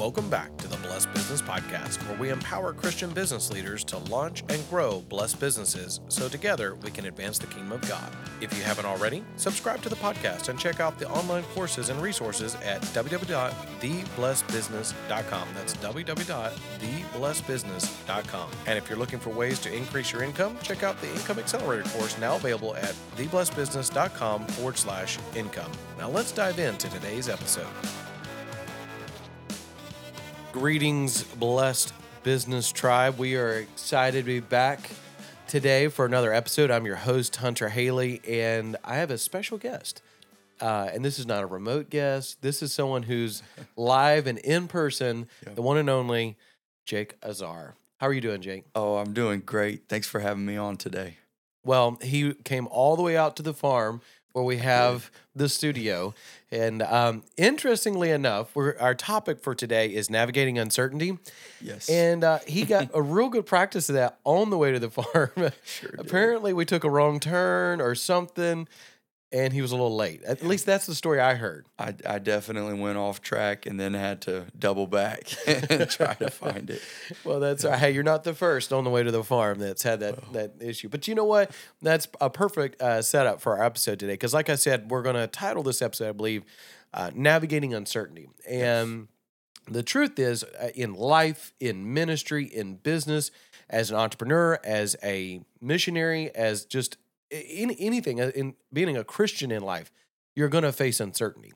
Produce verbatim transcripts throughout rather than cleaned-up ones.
Welcome back to the Blessed Business Podcast, where we empower Christian business leaders to launch and grow blessed businesses so together we can advance the kingdom of God. If you haven't already, subscribe to the podcast and check out the online courses and resources at w w w dot the blessed business dot com. That's w w w dot the blessed business dot com. And if you're looking for ways to increase your income, check out the Income Accelerator course now available at the blessed business dot com forward slash income. Now let's dive into today's episode. Greetings, blessed business tribe. We are excited to be back today for another episode. I'm your host, Hunter Haley, and I have a special guest. Uh, and this is not a remote guest. This is someone who's live and in person, yep. The one and only Jake Azar. How are you doing, Jake? Oh, I'm doing great. Thanks for having me on today. Well, he came all the way out to the farm where we have the studio. And um, interestingly enough, we're, our topic for today is navigating uncertainty. Yes. And uh, he got a real good practice of that on the way to the farm. Sure Apparently, we took a wrong turn or something, and he was a little late. At least that's the story I heard. I, I definitely went off track and then had to double back and try to find it. Well, that's all right. Hey, you're not the first on the way to the farm that's had that, well. that issue. But you know what? That's a perfect uh, setup for our episode today. Because like I said, we're going to title this episode, I believe, uh, Navigating Uncertainty. And yes. The truth is, uh, in life, in ministry, in business, as an entrepreneur, as a missionary, as just in anything, in being a Christian in life, you're going to face uncertainty.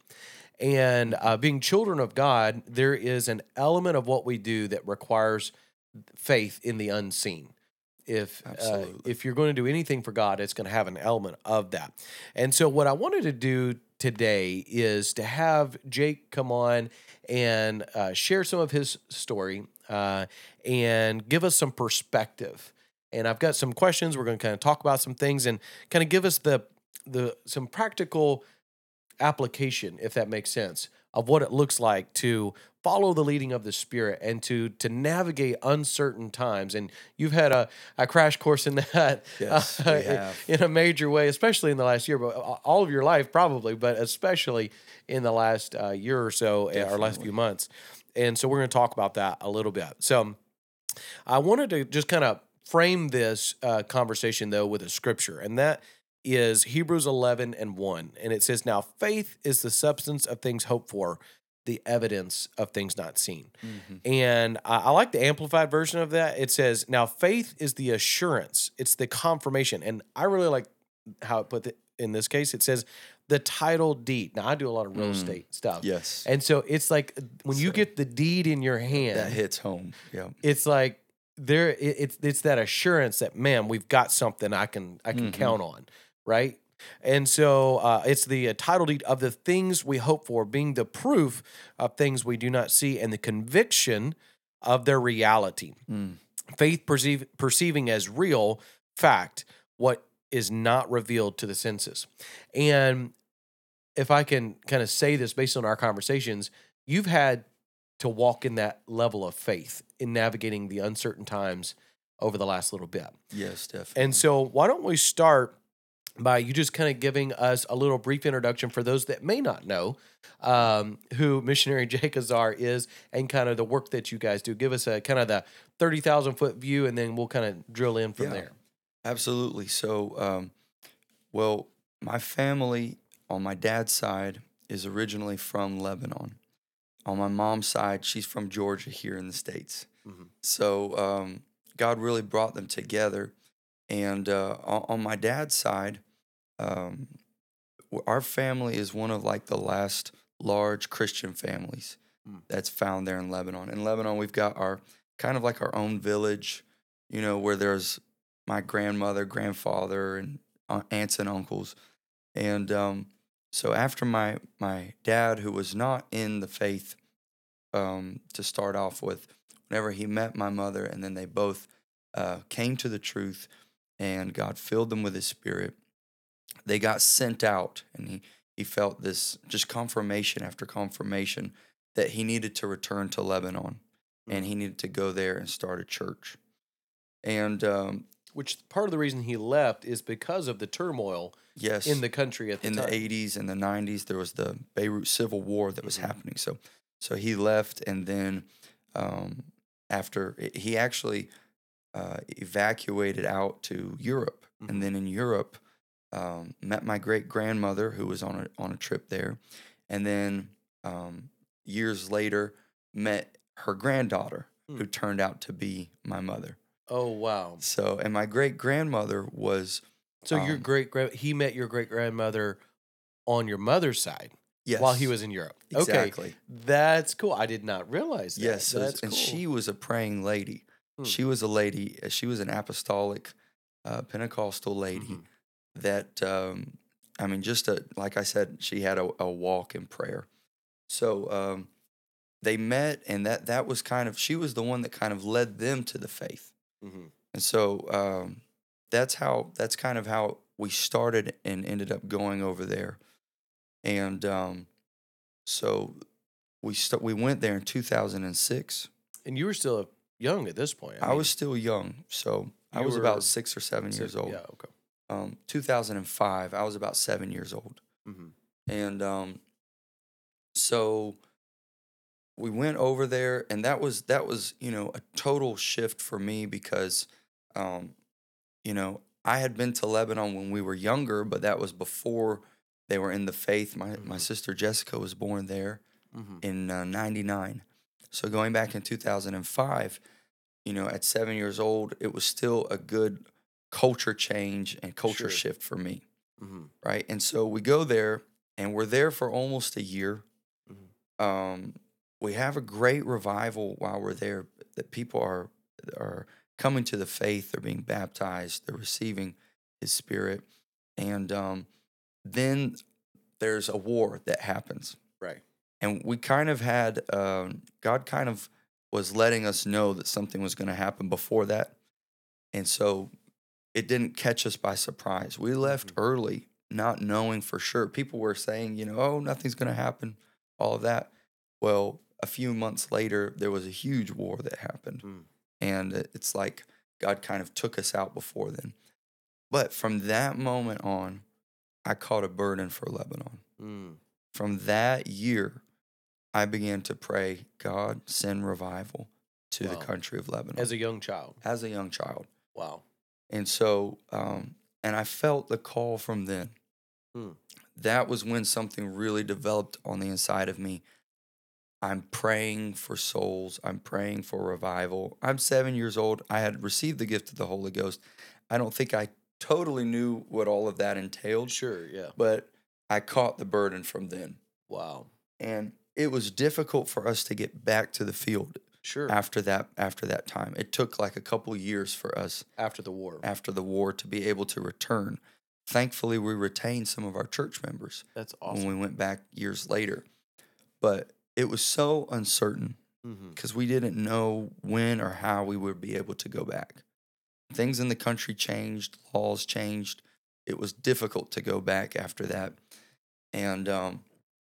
And uh, being children of God, there is an element of what we do that requires faith in the unseen. If uh, if you're going to do anything for God, it's going to have an element of that. And so what I wanted to do today is to have Jake come on and uh, share some of his story uh, and give us some perspective. And I've got some questions. We're going to kind of talk about some things and kind of give us the the some practical application, if that makes sense, of what it looks like to follow the leading of the Spirit and to to navigate uncertain times. And you've had a, a crash course in that yes, uh, we have. in a major way, especially in the last year, but all of your life probably, but especially in the last uh, year or so, Definitely. Or last few months. And so we're going to talk about that a little bit. So I wanted to just kind of frame this uh, conversation, though, with a scripture, and that is Hebrews eleven and one. And it says, "Now faith is the substance of things hoped for, the evidence of things not seen." Mm-hmm. And I, I like the amplified version of that. It says, "Now faith is the assurance, it's the confirmation." And I really like how it put it in this case. It says, the title deed. Now, I do a lot of real mm. estate stuff. Yes. And so it's like when so you get the deed in your hand, that hits home. Yeah. It's like, There, it, it's it's that assurance that, man, we've got something I can I can mm-hmm. count on, right? And so uh, it's the uh, title deed of the things we hope for, being the proof of things we do not see, and the conviction of their reality. Mm. Faith perceive, perceiving as real fact what is not revealed to the senses. And if I can kind of say this based on our conversations, you've had to walk in that level of faith in navigating the uncertain times over the last little bit. Yes, definitely. And so why don't we start by you just kind of giving us a little brief introduction for those that may not know um, who Missionary Jake Azar is and kind of the work that you guys do. Give us a kind of the thirty thousand foot view, and then we'll kind of drill in from yeah, there. Absolutely. So, um, well, my family on my dad's side is originally from Lebanon. On my mom's side, she's from Georgia here in the States. Mm-hmm. So um, God really brought them together. And uh, on, on my dad's side, um, our family is one of like the last large Christian families mm. that's found there in Lebanon. In Lebanon, we've got our kind of like our own village, you know, where there's my grandmother, grandfather, and aunts and uncles. And um So after my, my dad, who was not in the faith um, to start off with, whenever he met my mother, and then they both uh, came to the truth, and God filled them with His Spirit, they got sent out, and he, he felt this just confirmation after confirmation that he needed to return to Lebanon, and he needed to go there and start a church. And um, which part of the reason he left is because of the turmoil yes, in the country at the in time. In the eighties and the nineties, there was the Beirut Civil War that was mm-hmm. happening. So So he left, and then um, after he actually uh, evacuated out to Europe, Mhm. and then in Europe um, met my great grandmother who was on a on a trip there, and then um, years later met her granddaughter Hmm. who turned out to be my mother. Oh wow. So, and my great grandmother was So your um, great grand he met your great grandmother on your mother's side while he yes, was in Europe. Okay, exactly. that's cool. I did not realize that. Yes, so, That's and cool. she was a praying lady. Hmm. She was a lady. uh, She was an apostolic, uh, Pentecostal lady Mhm. that, um, I mean, just a, like I said, she had a, a walk in prayer. So um, they met, and that that was kind of, she was the one that kind of led them to the faith. Mhm. And so um, that's how, that's kind of how we started and ended up going over there. And um, so we st- we went there in two thousand six. And you were still young at this point. I I was mean, still young, so I you was about were six or seven six, years old. yeah, okay. Um, two thousand five, I was about seven years old, Mhm. and um, so we went over there, and that was that was you know a total shift for me because, um, you know, I had been to Lebanon when we were younger, but that was before they were in the faith. My my Mhm. sister Jessica was born there Mhm. in uh, ninety-nine, so going back in two thousand five. You know, at seven years old, it was still a good culture change and culture Sure. shift for me, Mhm. right? And so we go there, and we're there for almost a year. Mhm. Um, we have a great revival while we're there. That people are are coming to the faith, they're being baptized, they're receiving His Spirit, and um, then there's a war that happens, Right. and we kind of had um, God kind of was letting us know that something was going to happen before that. And so it didn't catch us by surprise. We left Mhm. early, not knowing for sure. People were saying, you know, oh, nothing's going to happen, all of that. Well, a few months later, there was a huge war that happened. Mm. And it- it's like God kind of took us out before then. But from that moment on, I caught a burden for Lebanon. Mm. From that year, I began to pray, God, send revival to the Wow. country of Lebanon As a young child. as a young child. Wow. And so, um, and I felt the call from then. Mm. That was when something really developed on the inside of me. I'm praying for souls. I'm praying for revival. I'm seven years old. I had received the gift of the Holy Ghost. I don't think I totally knew what all of that entailed, Sure, yeah. but I caught the burden from then. Wow. And it was difficult for us to get back to the field Sure. after that after that time. It took like a couple years for us After the war. after the war to be able to return. Thankfully, we retained some of our church members That's when awesome. we went back years later. But it was so uncertain Mhm. because we didn't know when or how we would be able to go back. Things in the country changed, laws changed. It was difficult to go back after that. And um,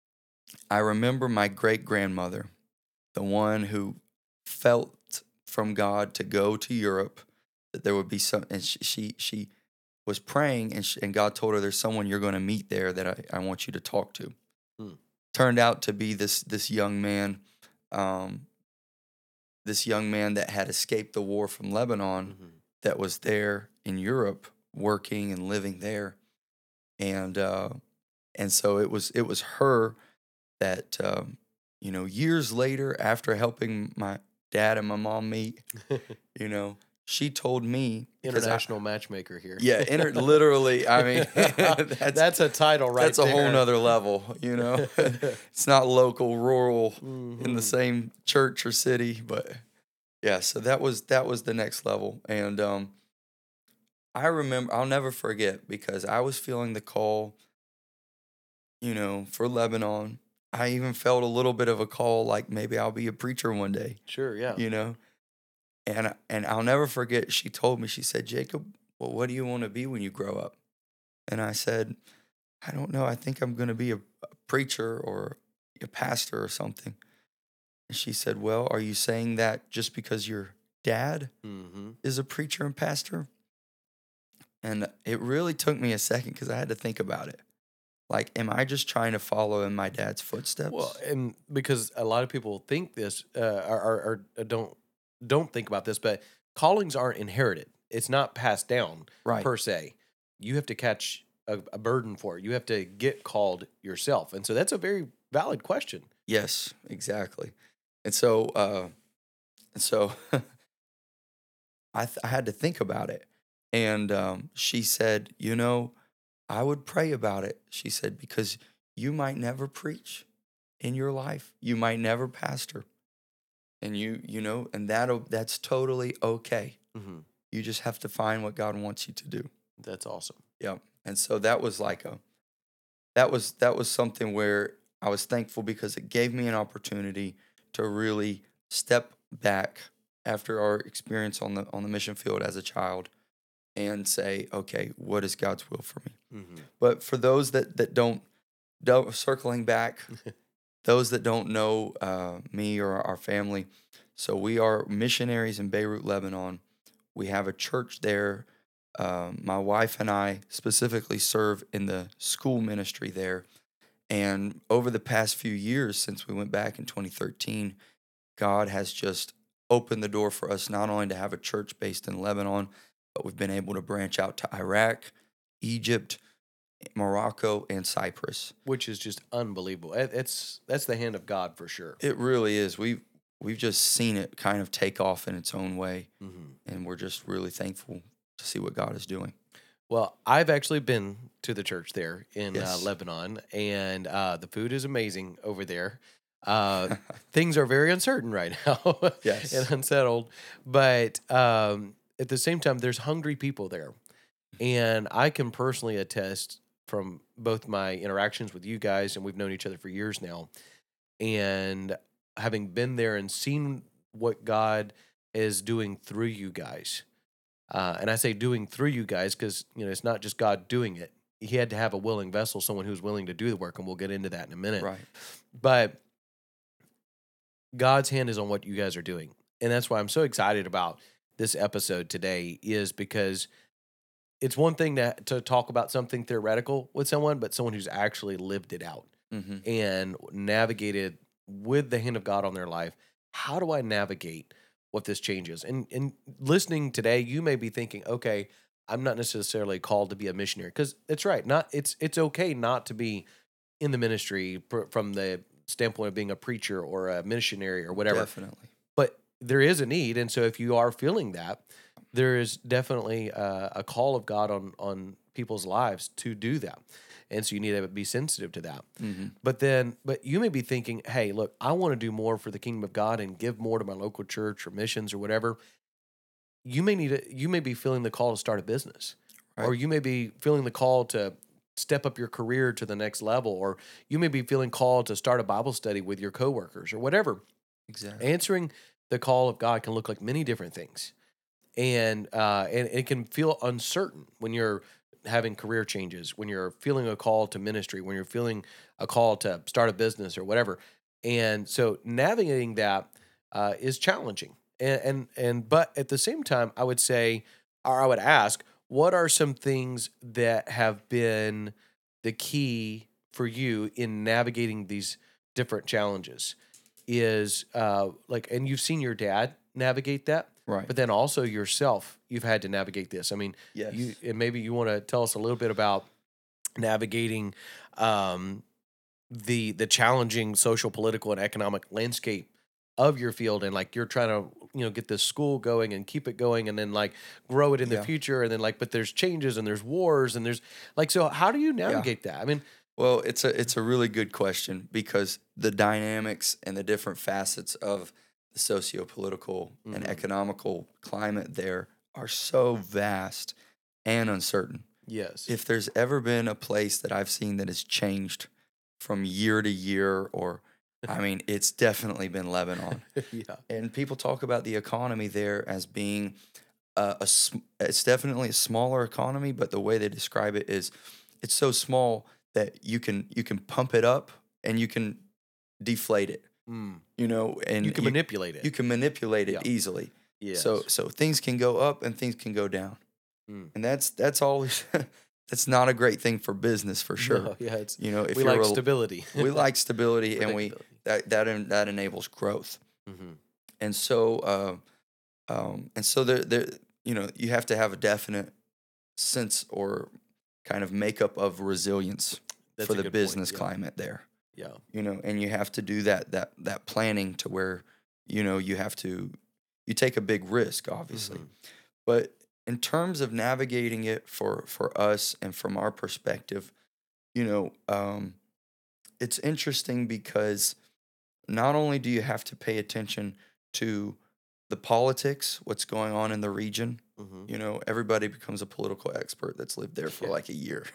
I remember my great grandmother, the one who felt from God to go to Europe, that there would be some, and she she, she was praying, and she, and God told her, "There's someone you're going to meet there that I, I want you to talk to." Hmm. Turned out to be this this young man, um, this young man that had escaped the war from Lebanon, Mhm. that was there in Europe, working and living there, and uh, and so it was it was her that um, you know, years later, after helping my dad and my mom meet, you know, she told me because I, International matchmaker here. yeah, inter- literally, I mean, that's That's a title right that's a whole there. nother level, you know. It's not local, rural, in the Mhm. same church or city, but yeah. So that was that was the next level, and um, I remember I'll never forget because I was feeling the call, you know, for Lebanon. I even felt a little bit of a call, like maybe I'll be a preacher one day, Sure, yeah. you know. And and I'll never forget. She told me, she said, "Jacob, well, what do you want to be when you grow up?" And I said, "I don't know. I think I'm going to be a, a preacher or a pastor or something." And she said, "Well, are you saying that just because your dad Mhm. is a preacher and pastor?" And it really took me a second because I had to think about it. Like, am I just trying to follow in my dad's footsteps? Well, and because a lot of people think this, uh, or, or, or don't don't think about this, but callings aren't inherited. It's not passed down Right. per se. You have to catch a, a burden for it. You have to get called yourself, and so that's a very valid question. Yes, exactly. And so, uh, and so, I th- I had to think about it, and um, she said, you know, I would pray about it. She said, because you might never preach in your life, you might never pastor, and you you know, and that that's totally okay. Mm-hmm. You just have to find what God wants you to do. That's awesome. Yeah. And so that was like a that was that was something where I was thankful because it gave me an opportunity to really step back after our experience on the on the mission field as a child and say, okay, what is God's will for me? Mm-hmm. But for those that that don't don't circling back, those that don't know uh, me or our family, so we are missionaries in Beirut, Lebanon. We have a church there. Um, my wife and I specifically serve in the school ministry there. And over the past few years, since we went back in twenty thirteen, God has just opened the door for us not only to have a church based in Lebanon, but we've been able to branch out to Iraq, Egypt, Morocco, and Cyprus. Which is just unbelievable. It- It's that's the hand of God for sure. It really is. We we've just seen it kind of take off in its own way, Mm-hmm. and we're just really thankful to see what God is doing. Well, I've actually been to the church there in Yes. uh, Lebanon, and uh, the food is amazing over there. Uh, things are very uncertain right now Yes. and unsettled, but um, at the same time, there's hungry people there, and I can personally attest from both my interactions with you guys, and we've known each other for years now, and having been there and seen what God is doing through you guys. Uh, and I say doing through you guys because, you know, it's not just God doing it. He had to have a willing vessel, someone who's willing to do the work, and we'll get into that in a minute. Right. But God's hand is on what you guys are doing. And that's why I'm so excited about this episode today, is because it's one thing to, to talk about something theoretical with someone, but someone who's actually lived it out Mm-hmm. and navigated with the hand of God on their life. How do I navigate what this changes? And and listening today, you may be thinking, okay, I'm not necessarily called to be a missionary, because it's right. Not it's it's okay not to be in the ministry pr- from the standpoint of being a preacher or a missionary or whatever. Definitely. But there is a need, and so if you are feeling that, there is definitely a, a call of God on on people's lives to do that. And so you need to be sensitive to that. Mm-hmm. But then, but you may be thinking, hey, look, I want to do more for the kingdom of God and give more to my local church or missions or whatever. You may need to, you may be feeling the call to start a business, Right. or you may be feeling the call to step up your career to the next level, or you may be feeling called to start a Bible study with your coworkers or whatever. Exactly. Answering the call of God can look like many different things. And uh, and it can feel uncertain when you're having career changes, when you're feeling a call to ministry, when you're feeling a call to start a business or whatever. And so navigating that uh, is challenging. And, and and but at the same time, I would say, or I would ask, what are some things that have been the key for you in navigating these different challenges? Is uh, like, and you've seen your dad navigate that. Right. But then also yourself, you've had to navigate this. I mean, Yes. you and maybe you want to tell us a little bit about navigating um, the the challenging social, political, and economic landscape of your field, and like you're trying to you know get this school going and keep it going, and then like grow it in Yeah. the future, and then like but there's changes and there's wars and there's like so how do you navigate that? I mean, Well, it's a it's a really good question because the dynamics and the different facets of the socio-political and Mhm. economical climate there are so vast and uncertain. yes, If there's ever been a place that I've seen that has changed from year to year, or I mean, it's definitely been Lebanon. yeah, And people talk about the economy there as being a, a sm- it's definitely a smaller economy, but the way they describe it is it's so small that you can you can pump it up and you can deflate it, mm. you know, and you can manipulate it. you can manipulate it Yeah. easily. yes. So so things can go up and things can go down. Mm. And that's that's always that's not a great thing for business for sure. No, yeah, it's You know, if we you're like a- stability. we like stability, and we Predictability. that that en- that enables growth. Mm-hmm. And so, uh, um, and so there, there, you know, you have to have a definite sense or kind of makeup of resilience That's for a the good point, business yeah. climate there. Yeah. You know, and you have to do that that that planning to where, you know, you have to you take a big risk, obviously. Mhm. But in terms of navigating it for for us and from our perspective, you know, um, it's interesting because not only do you have to pay attention to the politics, what's going on in the region. Mhm. You know, everybody becomes a political expert that's lived there for Yeah. like a year.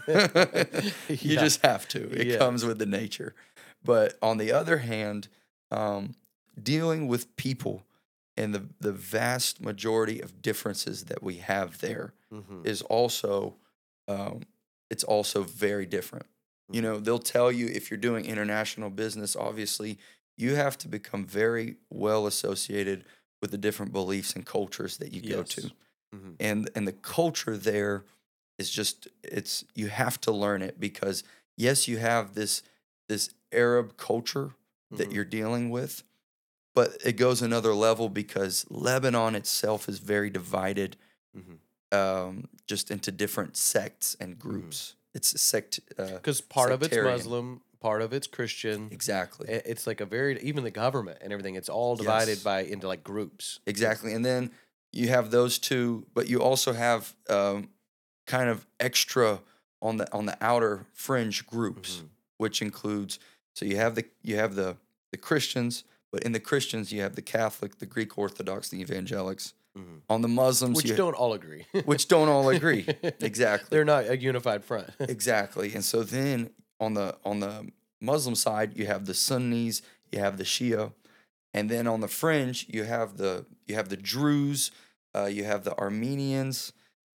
You Yeah. just have to. It Yes. comes with the nature. But on the other hand, um, dealing with people and the, the vast majority of differences that we have there Mhm. is also um, it's also very different. You know, they'll tell you if you're doing international business, obviously, you have to become very well associated with the different beliefs and cultures that you go to. Yes. Mhm. And and the culture there is just it's you have to learn it because yes, you have this this Arab culture that Mhm. you're dealing with, but it goes another level because Lebanon itself is very divided Mhm. um, just into different sects and groups. It's a sect uh, Because part of it's sectarian. Muslim, part of it's Christian. Exactly. I- It's like a very even the government and everything. It's all divided Yes. by into like groups. Exactly. And then you have those two, but you also have um, kind of extra on the on the outer fringe groups, Mhm. which includes so you have the you have the the Christians, but in the Christians you have the Catholic, the Greek Orthodox, the Evangelics. Mhm. On the Muslims, Which you, don't all agree. which don't all agree. Exactly. They're not a unified front. Exactly. And so then on the on the Muslim side, you have the Sunnis, you have the Shia, and then on the fringe, you have the you have the Druze, uh, you have the Armenians,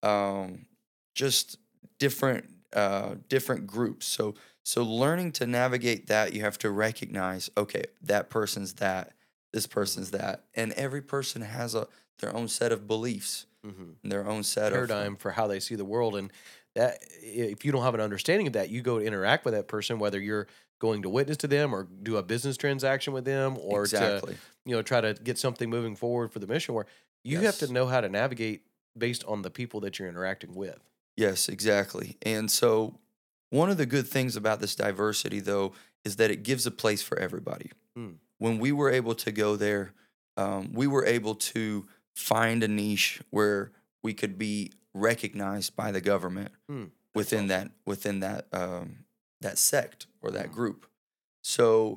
um, just different uh, different groups. So so learning to navigate that, you have to recognize, okay, that person's that, this person's that, and every person has a their own set of beliefs, Mhm. and their own set of Paradigm for how they see the world, and that if you don't have an understanding of that, you go to interact with that person, whether you're going to witness to them or do a business transaction with them or to exactly. you know try to get something moving forward for the mission where you have to Yes. know how to navigate based on the people that you're interacting with. Yes, exactly. And so, one of the good things about this diversity, though, is that it gives a place for everybody. Mm. When we were able to go there, um, we were able to find a niche where we could be recognized by the government Mm. within awesome. that within that um, that sect or that Mm. group. So,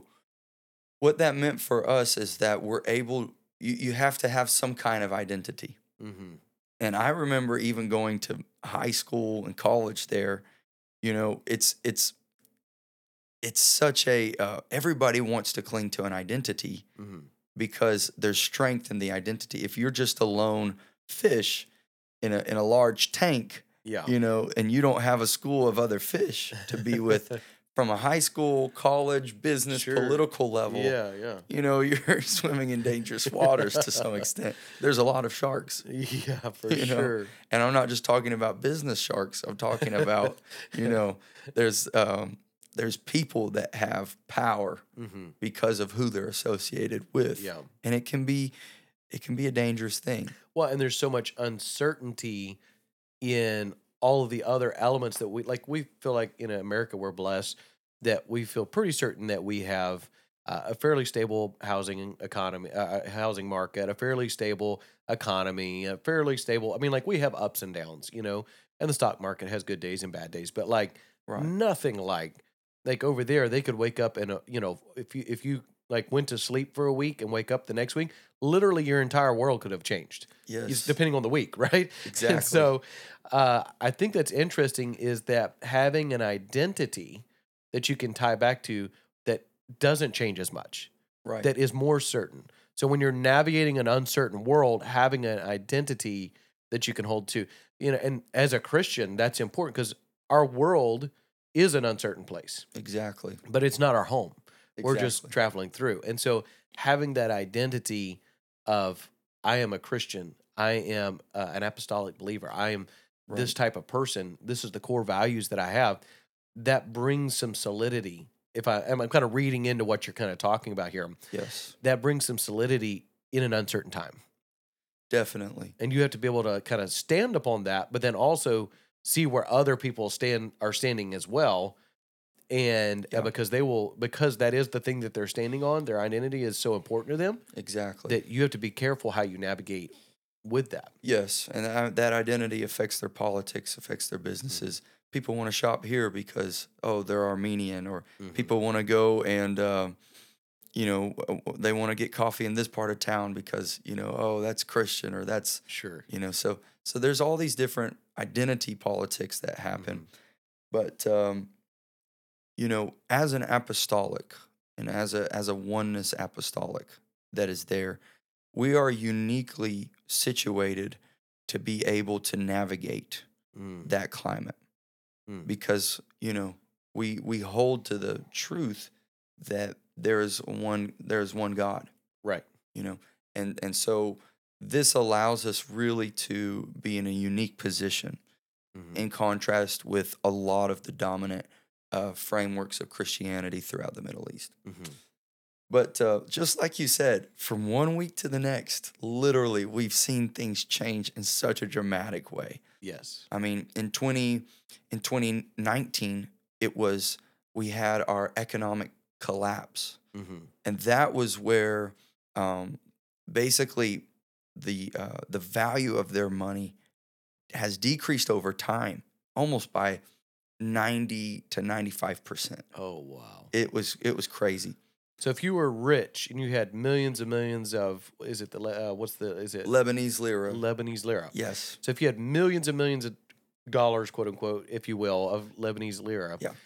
what that meant for us is that we're able. You, you have to have some kind of identity. Mm-hmm. And I remember even going to high school and college there. You know, it's it's it's such a uh, everybody wants to cling to an identity Mm-hmm. because there's strength in the identity. If you're just a lone fish in a in a large tank, Yeah. you know, and you don't have a school of other fish to be with from a high school, college, business, Sure. political level, Yeah, yeah. you know, you're swimming in dangerous waters to some extent. There's a lot of sharks. Yeah, for You know? sure. And I'm not just talking about business sharks. I'm talking about, you know, there's um, there's people that have power Mm-hmm. because of who they're associated with, Yeah. and it can be it can be a dangerous thing. Well, and there's so much uncertainty in all of the other elements that we like. We feel like in America we're blessed that we feel pretty certain that we have uh, a fairly stable housing economy, uh, uh, housing market, a fairly stable economy, a fairly stable. I mean, like we have ups and downs, you know, and the stock market has good days and bad days, but like Right. nothing like like over there. They could wake up and uh, you know if you if you like went to sleep for a week and wake up the next week, literally your entire world could have changed. Yes. It's depending on the week, right? Exactly. And so uh, I think that's interesting is that having an identity that you can tie back to that doesn't change as much, Right. that is more certain. So when you're navigating an uncertain world, having an identity that you can hold to, you know, and as a Christian, that's important because our world is an uncertain place, Exactly. but it's not our home. We're just Exactly. traveling through. And so having that identity of I am a Christian, I am uh, an apostolic believer, I am this type of person, this is the core values that I have, that brings some solidity. If I am I'm kind of reading into what you're kind of talking about here, Yes, that brings some solidity in an uncertain time. definitely. And you have to be able to kind of stand upon that, but then also see where other people stand are standing as well. And uh, Yeah. because they will, because that is the thing that they're standing on, their identity is so important to them Exactly. that you have to be careful how you navigate with that. Yes, and that, that identity affects their politics, affects their businesses. People want to shop here because, oh, they're Armenian, or Mhm. people want to go and, uh, you know, w- w- they want to get coffee in this part of town because, you know, oh, that's Christian, or that's, Sure. you know, so so there's all these different identity politics that happen. But um, you know, as an apostolic and as a as a oneness apostolic that is there, we are uniquely situated to be able to navigate Mm. that climate Mm. because, you know, we we hold to the truth that there is one there's one God, Right. you know. And and so this allows us really to be in a unique position Mhm. in contrast with a lot of the dominant uh, frameworks of Christianity throughout the Middle East. Mhm. But uh, just like you said, from one week to the next, literally, we've seen things change in such a dramatic way. Yes. I mean, in twenty in twenty nineteen, it was we had our economic collapse, Mm-hmm. and that was where um, basically the uh, the value of their money has decreased over time, almost by ninety to ninety-five percent. Oh, wow. It was it was crazy. So if you were rich and you had millions and millions of, is it the, le- uh, what's the, is it Lebanese lira. Lebanese lira? Yes. So if you had millions and millions of dollars, quote unquote, if you will, of Lebanese lira, Yeah.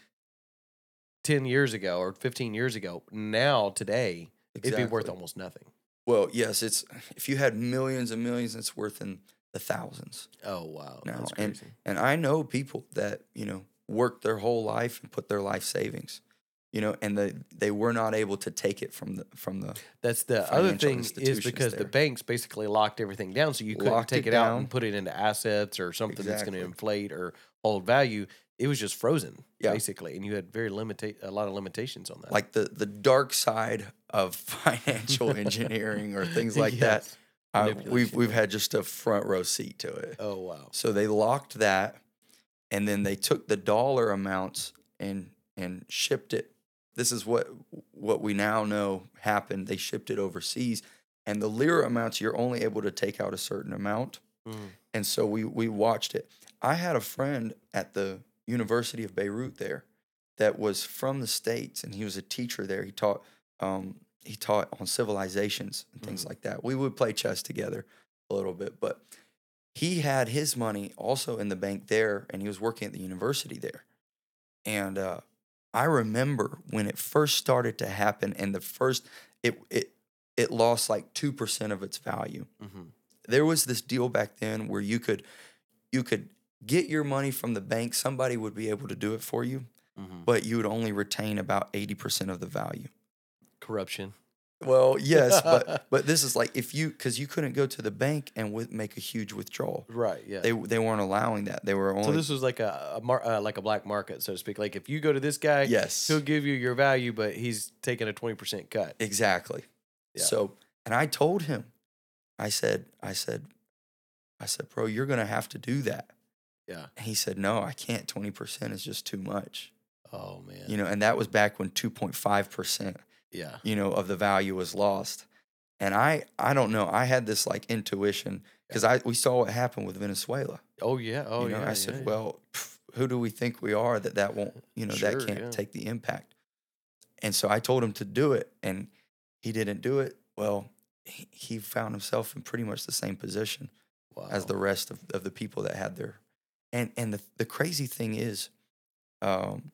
ten years ago or fifteen years ago, now today, it'd be worth Exactly. almost nothing. Well, yes, it's if you had millions and millions, it's worth in the thousands Oh, wow. now. That's And crazy. and I know people that, you know, worked their whole life and put their life savings, you know, and they they were not able to take it from the from the That's the other financial thing is institutions because the there. banks basically locked everything down, so you couldn't Locked take it it, out down. and put it into assets or something that's going to Exactly. inflate or hold value. It was just frozen, Yeah. basically, and you had very limita- a lot of limitations on that. like the the dark side of financial engineering or things like that. Yes. Uh, we've Manipulation, we've yeah. had just a front row seat to it. Oh, wow. So they locked that, and then they took the dollar amounts and and shipped it. This is what what we now know happened. They shipped it overseas, and the lira amounts you're only able to take out a certain amount. Mm. And so we we watched it. I had a friend at the University of Beirut there that was from the States, and he was a teacher there. He taught um, he taught on civilizations and things Mhm. like that. We would play chess together a little bit, but he had his money also in the bank there, and he was working at the university there. And uh, I remember when it first started to happen, and the first it it it lost like two percent of its value. Mm-hmm. There was this deal back then where you could you could get your money from the bank. Somebody would be able to do it for you, Mm-hmm. but you would only retain about eighty percent of the value. Corruption. Well, yes, but but this is like if you because you couldn't go to the bank and with, make a huge withdrawal. Right. Yeah. They they weren't allowing that. They were only so this was like a, a mar- uh, like a black market, so to speak. Like if you go to this guy, yes, he'll give you your value, but he's taking a twenty percent cut. exactly. Yeah. So and I told him, I said I said I said, bro, you're gonna have to do that. Yeah. And he said, no, I can't. Twenty percent is just too much. Oh man. You know, and that was back when two point five percent. Yeah. You know, of the value was lost. And I, I don't know. I had this like intuition because I we saw what happened with Venezuela. Oh yeah. Oh you know, yeah. I said, yeah, yeah. well, pff, who do we think we are that that won't, you know, Sure, that can't yeah. take the impact. And so I told him to do it, and he didn't do it. Well, he, he found himself in pretty much the same position wow. as the rest of, of the people that had their, and and the the crazy thing is, um,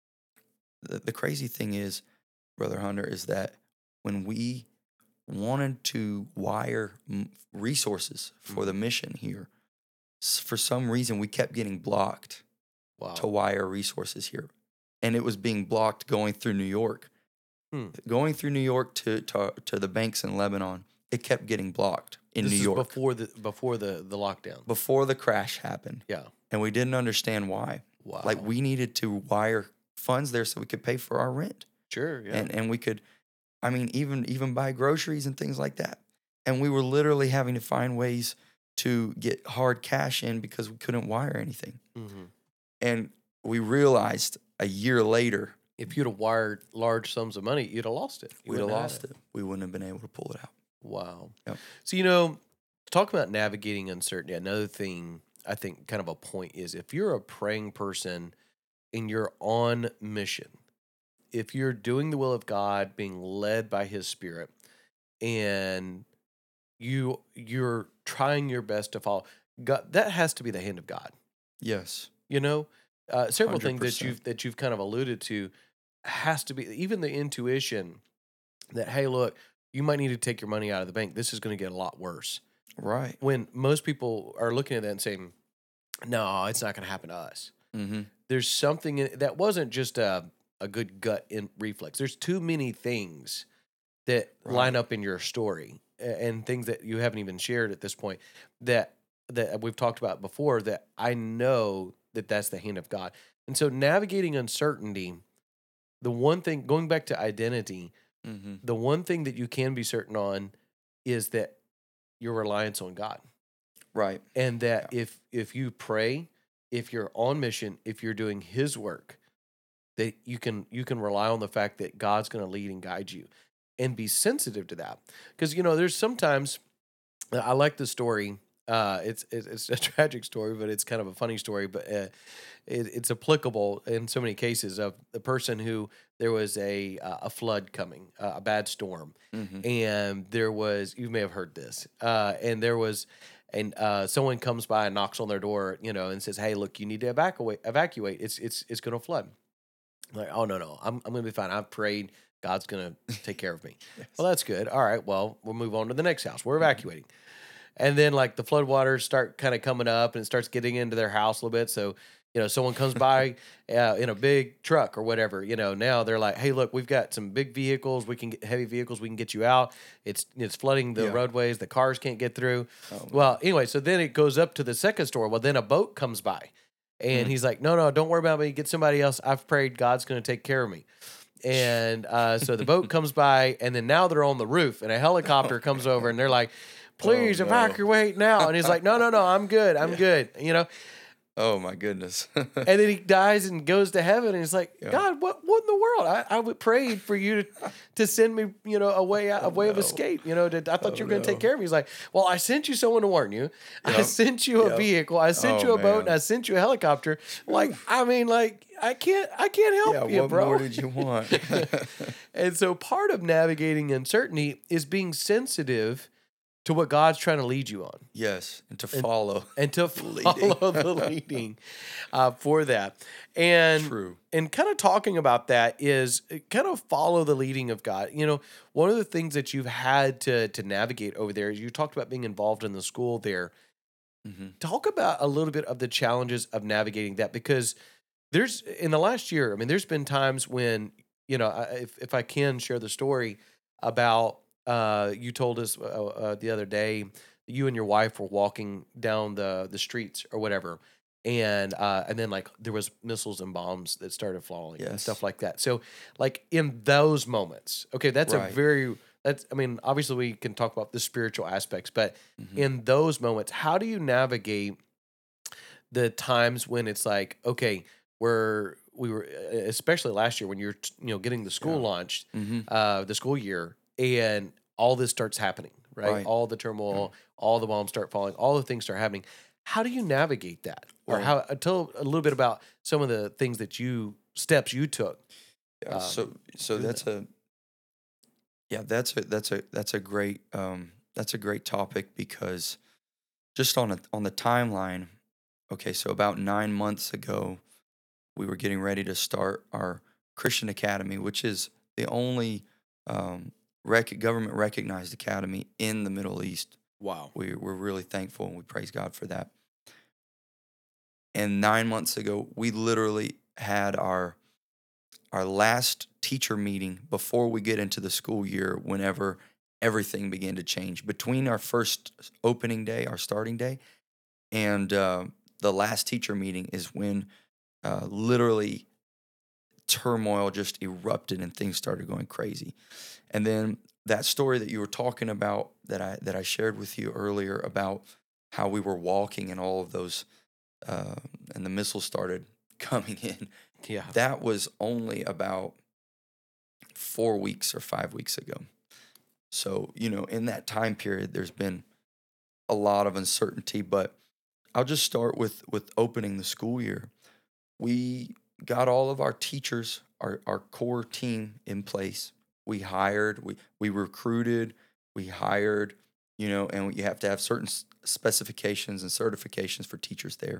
the the crazy thing is, Brother Hunter, is that when we wanted to wire m- resources for the mission here, s- for some reason we kept getting blocked wow. to wire resources here, and it was being blocked going through New York, Hmm. going through New York to to, to the banks in Lebanon. it kept getting blocked in This New is York before the before the the lockdown. before the crash happened. Yeah. And we didn't understand why. Wow. Like we needed to wire funds there so we could pay for our rent. Sure. Yeah. And and we could, I mean, even even buy groceries and things like that. And we were literally having to find ways to get hard cash in because we couldn't wire anything. hmm And we realized a year later, If you'd have wired large sums of money, you'd have lost it. You we'd have wouldn't lost had it. We wouldn't have been able to pull it out. Wow. Yep. So, you know, talk about navigating uncertainty. Another thing I think kind of a point is if you're a praying person and you're on mission, if you're doing the will of God, being led by his spirit, and you you're trying your best to follow God, that has to be the hand of God. Yes. You know, uh, several things that one hundred percent. you've that you've kind of alluded to has to be even the intuition that hey, look, you might need to take your money out of the bank. This is going to get a lot worse. Right. When most people are looking at that and saying, "No, it's not going to happen to us." Mm-hmm. There's something in, that wasn't just a a good gut in reflex. There's too many things that Right. line up in your story a- and things that you haven't even shared at this point that that we've talked about before that I know that that's the hand of God. And so navigating uncertainty, the one thing going back to identity, Mm-hmm. the one thing that you can be certain on is that your reliance on God. Right. And that if if you pray, if you're on mission, if you're doing his work, that you can you can rely on the fact that God's going to lead and guide you and be sensitive to that. Because you know, there's sometimes I like the story. Uh, it's it's it's a tragic story, but it's kind of a funny story. But uh, it, it's applicable in so many cases of the person who there was a uh, a flood coming, uh, a bad storm, Mm-hmm. and there was you may have heard this, uh, and there was. And uh, someone comes by and knocks on their door, you know, and says, "Hey, look, you need to evacuate. Evacuate. It's it's it's going to flood." I'm like, oh no, no, I'm I'm going to be fine. I've prayed. God's going to take care of me. Yes. Well, that's good. All right. Well, we'll move on to the next house. We're evacuating. And then like the floodwaters start kind of coming up and it starts getting into their house a little bit. So, you know, someone comes by uh, in a big truck or whatever, you know, now they're like, hey, look, we've got some big vehicles. We can get heavy vehicles. We can get you out. It's, it's flooding the Yeah. roadways. The cars can't get through. Oh, man. Well, anyway, so then it goes up to the second store. Well, then a boat comes by and Mm. he's like, no, no, don't worry about me. Get somebody else. I've prayed. God's going to take care of me. And uh, so the boat comes by, and then now they're on the roof, and a helicopter comes over, and they're like, "Please Oh, no. evacuate now!" And he's like, "No, no, no, I'm good, I'm Yeah. good," you know. Oh my goodness. And then he dies and goes to heaven, and he's like, Yeah. "God, what, what in the world? I, I would prayed for you to, to send me, you know, a way out, a Oh, way of no. escape. You know, to, I thought Oh, you were going to take no. care of me." He's like, "Well, I sent you someone to warn you. I Yep. sent you a Yep. vehicle. I sent Oh, you a boat, man. and I sent you a helicopter. Like, I mean, like, I can't, I can't help yeah, you, what bro." more did you want? And so part of navigating uncertainty is being sensitive to what God's trying to lead you on Yes, and to follow. and to Leading. follow the leading uh, for that. And True. and kind of talking about that is uh, kind of follow the leading of God. You know, one of the things that you've had to to navigate over there, you talked about being involved in the school there. Mm-hmm. Talk about a little bit of the challenges of navigating that because there's in the last year, I mean, there's been times when, you know, I- if if I can share the story about uh, you told us uh, uh, the other day, you and your wife were walking down the the streets or whatever, and uh, and then like there was missiles and bombs that started falling and Yes. stuff like that. So like in those moments, okay, that's Right. a very that's I mean, obviously we can talk about the spiritual aspects, but Mhm. in those moments, how do you navigate the times when it's like, okay, we're we were e, especially last year when you're you know getting the school Yeah. launched, Mhm. uh, the school year, and all this starts happening, right? Right. All the turmoil, all the bombs start falling, all the things start happening. How do you navigate that, or Well- how? uh, Tell a little bit about some of the things that you steps you took. Yeah, um, so so doing that's a yeah, that's a that's a that's a great um that's a great topic because just on a on the timeline, okay, so about nine months ago, we were getting ready to start our Christian Academy, which is the only um, rec- government recognized academy in the Middle East. Wow. We, we're really thankful and we praise God for that. And nine months ago, we literally had our our last teacher meeting before we get into the school year. Whenever everything began to change. Between our first opening day, our starting day, and uh, the last teacher meeting is when uh, literally turmoil just erupted and things started going crazy. And then that story that you were talking about that I that I shared with you earlier about how we were walking and all of those uh, and the missiles started coming in. Yeah. That was only about four weeks or five weeks ago. So, you know, in that time period, there's been a lot of uncertainty, but I'll just start with with opening the school year. We got all of our teachers, our, our core team in place. We hired, we, we recruited, we hired, you know, and you have to have certain specifications and certifications for teachers there.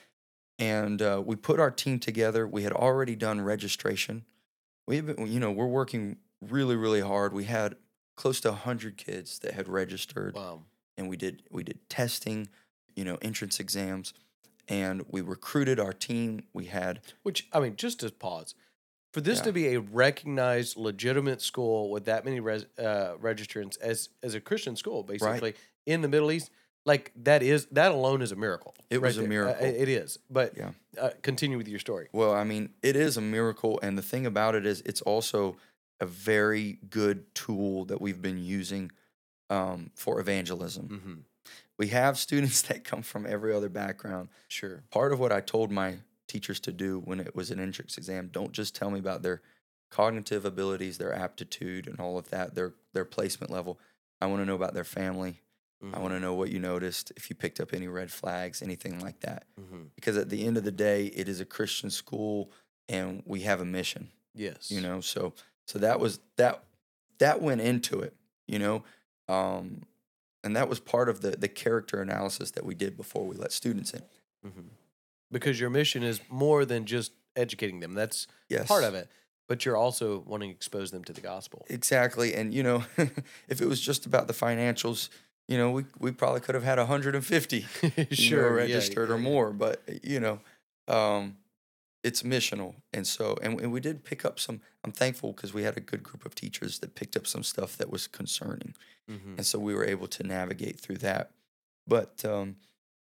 And uh, we put our team together. We had already done registration. We have been, you know, we're working really, really hard. We had close to one hundred kids that had registered. Wow. And we did we did testing, you know, entrance exams, and we recruited our team. We had Which, I mean, just to pause, for this Yeah. to be a recognized, legitimate school with that many res, uh, registrants as as a Christian school, basically in the Middle East, like that is that alone is a miracle. It was a there. miracle. Uh, it is. But Yeah. uh, continue with your story. Well, I mean, it is a miracle, and the thing about it is, it's also a very good tool that we've been using um, for evangelism. Mm-hmm. We have students that come from every other background. Sure. Part of what I told my teachers to do when it was an entrance exam, don't just tell me about their cognitive abilities, their aptitude, and all of that, their their placement level. I want to know about their family. Mm-hmm. I want to know what you noticed, if you picked up any red flags, anything like that. Mm-hmm. Because at the end of the day, it is a Christian school, and we have a mission. Yes. You know, so so that was that that went into it. You know, um, and that was part of the the character analysis that we did before we let students in. Mm-hmm. Because your mission is more than just educating them. That's Yes. part of it. But you're also wanting to expose them to the gospel. Exactly. And, you know, if it was just about the financials, you know, we, we probably could have had one hundred fifty you know, registered yeah, or yeah. more. But, you know, um, it's missional. And so, and, and we did pick up some, I'm thankful because we had a good group of teachers that picked up some stuff that was concerning. Mm-hmm. And so we were able to navigate through that. But, um,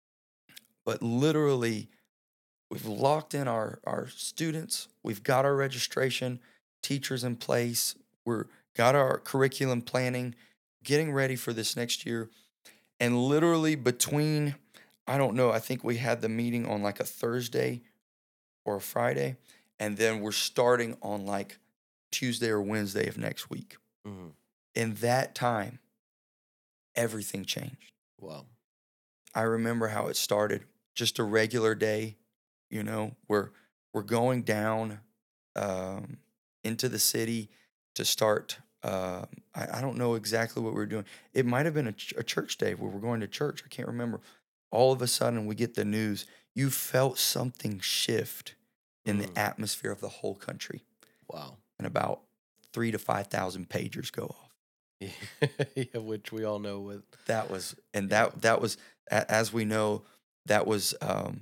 but literally, we've locked in our, our students. We've got our registration, teachers in place. We're got our curriculum planning, getting ready for this next year. And literally between, I don't know, I think we had the meeting on like a Thursday or a Friday. And then we're starting on like Tuesday or Wednesday of next week. Mm-hmm. In that time, everything changed. Wow. I remember how it started. Just a regular day. You know, we're we're going down um, into the city to start. Uh, I, I don't know exactly what we were doing. It might have been a, ch- a church day where we're going to church. I can't remember. All of a sudden, we get the news. You felt something shift in Mm. the atmosphere of the whole country, Wow. and about three to five thousand pagers go off. Yeah, which we all know with. That was, and Yeah. that that was, a- as we know, that was. Um,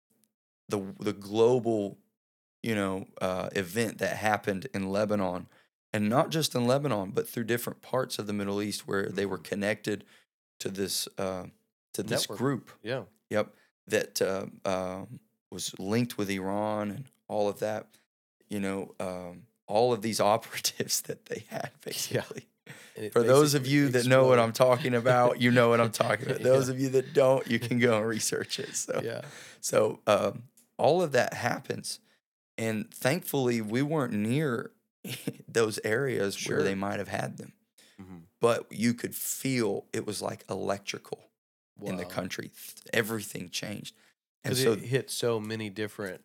the the global, you know, uh, event that happened in Lebanon, and not just in Lebanon, but through different parts of the Middle East where they were Mhm. connected to this uh, to this Network. group. Yeah. Yep, that uh, um, was linked with Iran and all of that. You know, um, all of these operatives that they had basically. And it For those of basically you that know what exploded. I'm talking about, you know what I'm talking about. Those Yeah. of you that don't, you can go and research it. So. Yeah. So um, all of that happens, and thankfully we weren't near those areas Sure. where they might have had them. Mhm. But you could feel it was like electrical in the Wow. country. Everything changed, and 'Cause so it hit so many different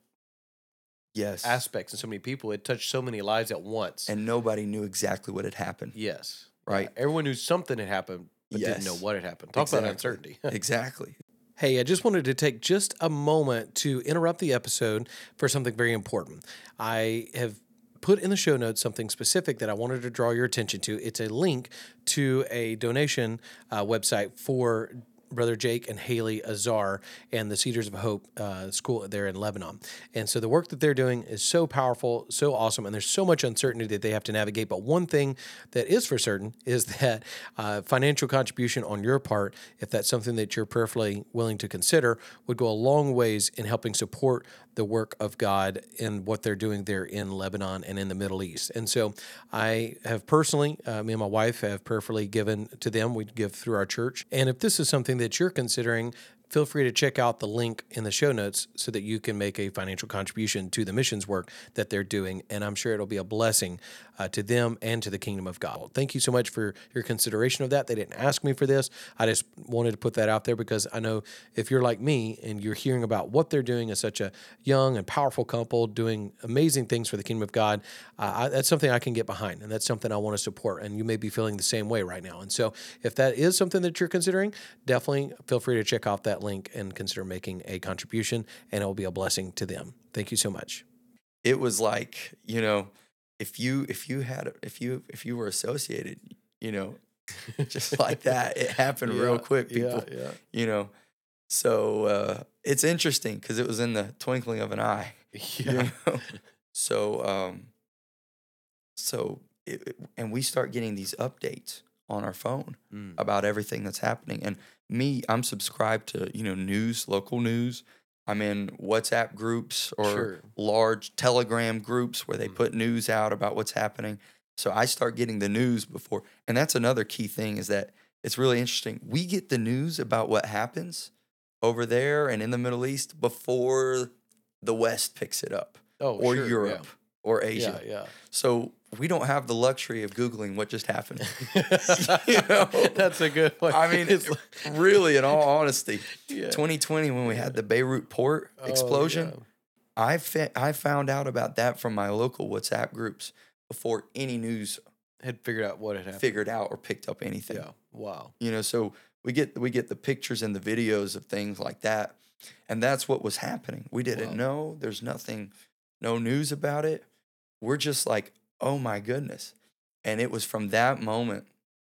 yes, aspects and so many people. It touched so many lives at once. and nobody knew exactly what had happened. yes. Right. Yeah. Everyone knew something had happened, but didn't know Yes. what had happened. Talk about Exactly. uncertainty. Exactly. Hey, I just wanted to take just a moment to interrupt the episode for something very important. I have put in the show notes something specific that I wanted to draw your attention to. It's a link to a donation uh, website for Brother Jake and Haley Azar and the Cedars of Hope uh, school there in Lebanon. And so the work that they're doing is so powerful, so awesome, and there's so much uncertainty that they have to navigate. But one thing that is for certain is that uh, financial contribution on your part, if that's something that you're prayerfully willing to consider, would go a long ways in helping support the work of God and what they're doing there in Lebanon and in the Middle East. And so I have personally, uh, me and my wife have prayerfully given to them. We give through our church. And if this is something that you're considering, feel free to check out the link in the show notes so that you can make a financial contribution to the missions work that they're doing. And I'm sure it'll be a blessing uh, to them and to the kingdom of God. Well, thank you so much for your consideration of that. They didn't ask me for this. I just wanted to put that out there because I know if you're like me and you're hearing about what they're doing as such a young and powerful couple doing amazing things for the kingdom of God, uh, I, that's something I can get behind, and that's something I want to support. And you may be feeling the same way right now. And so if that is something that you're considering, definitely feel free to check out that link and consider making a contribution, and it will be a blessing to them. Thank you so much. It was like, you know, if you if you had if you if you were associated, you know, just like that, it happened Yeah, real quick, yeah, people. yeah. You know, so uh, it's interesting because it was in the twinkling of an eye. Yeah. You know? So um, so it, it- and we start getting these updates on our phone Mm. about everything that's happening. And me, I'm subscribed to, you know, news, local news. I'm in WhatsApp groups or Sure. large Telegram groups where they Mhm. put news out about what's happening. So I start getting the news before. And that's another key thing is that it's really interesting. We get the news about what happens over there and in the Middle East before the West picks it up Oh, or sure, Europe or Asia. Yeah, So we don't have the luxury of Googling what just happened. yeah. You know? That's a good one. I mean, It's really, in all honesty, yeah. twenty twenty when we had the Beirut port Oh, explosion, yeah. I fa- I found out about that from my local WhatsApp groups before any news Had figured out what had happened. figured out or picked up anything. Yeah. Wow. You know, so we get we get the pictures and the videos of things like that, and that's what was happening. We didn't Wow. know. There's nothing, no news about it. We're just like, oh my goodness, and it was from that moment,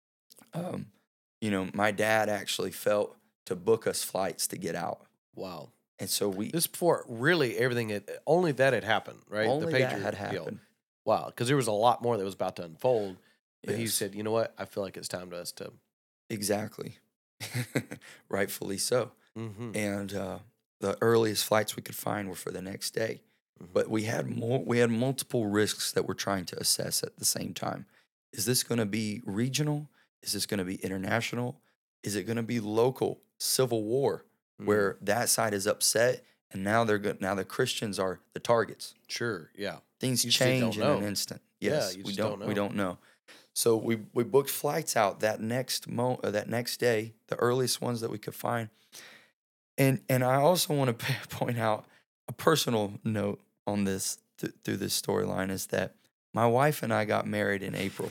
um, you know, my dad actually felt to book us flights to get out, Wow. and so we This before really everything had only that had happened, right? only the that pager had deal. happened. Wow, because there was a lot more that was about to unfold. But he Yes. said, "You know what? I feel like it's time to us to." Exactly, rightfully so. Mm-hmm. And uh, the earliest flights we could find were for the next day. Mhm. But we had more. We had multiple risks that we're trying to assess at the same time. Is this going to be regional? Is this going to be international? Is it going to be local civil war Mm. where that side is upset and now they're good? Now the Christians are the targets. Sure, yeah, Things You just don't change in an know. instant. Yeah, Yes, you we just don't. don't We know. don't know. So we we booked flights out that next mo uh, that next day, the earliest ones that we could find. And and I also want to point out a personal note on this th- through this storyline is that my wife and I got married in April.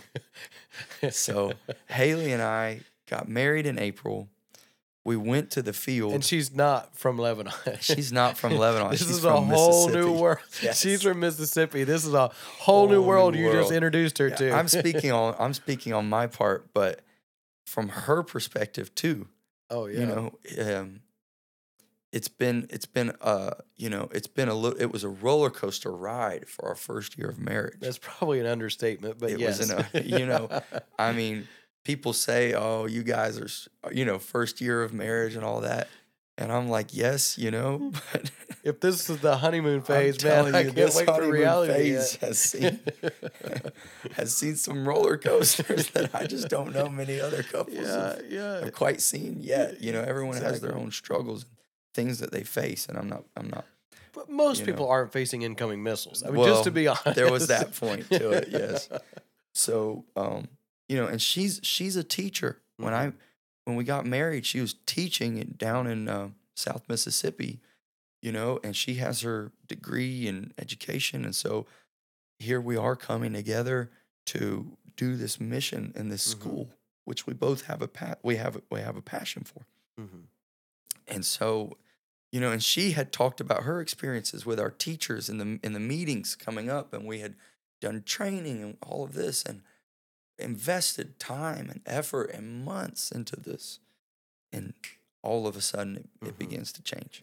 So Haley and I got married in April. We went to the field. and she's not from Lebanon. She's not from Lebanon. This She's is a from whole new Mississippi. world. Yes. She's from Mississippi. This is a whole, new Whole new world you just world. introduced her Yeah, to. I'm speaking on I'm speaking on my part, but from her perspective too. oh yeah. You know, um, it's been it's been uh you know it's been a little it was a roller coaster ride for our first year of marriage. That's probably an understatement, but It yes. was an, uh, you know, I mean, people say, "Oh, you guys are s- you know first year of marriage and all that," and I'm like, "Yes, you know," but if this is the honeymoon I'm phase, man, telling I you, can't this wait for honeymoon reality. phase yet. has seen has seen some roller coasters that I just don't know many other couples yeah, have, yeah. have quite seen yet. You know, everyone has their Exactly. own struggles and things that they face, and I'm not I'm not. But most you people know. aren't facing incoming missiles. I mean, Well, just to be honest, there was that point to it, yes. So, um, you know, and she's she's a teacher. When I when we got married, she was teaching it down in uh, South Mississippi, you know, and she has her degree in education, and so here we are coming together to do this mission in this Mhm. school, which we both have a pa- we have we have a passion for. Mhm. And so, you know, and she had talked about her experiences with our teachers in the in the meetings coming up, and we had done training and all of this, and invested time and effort and months into this. And all of a sudden it, it Mhm. begins to change.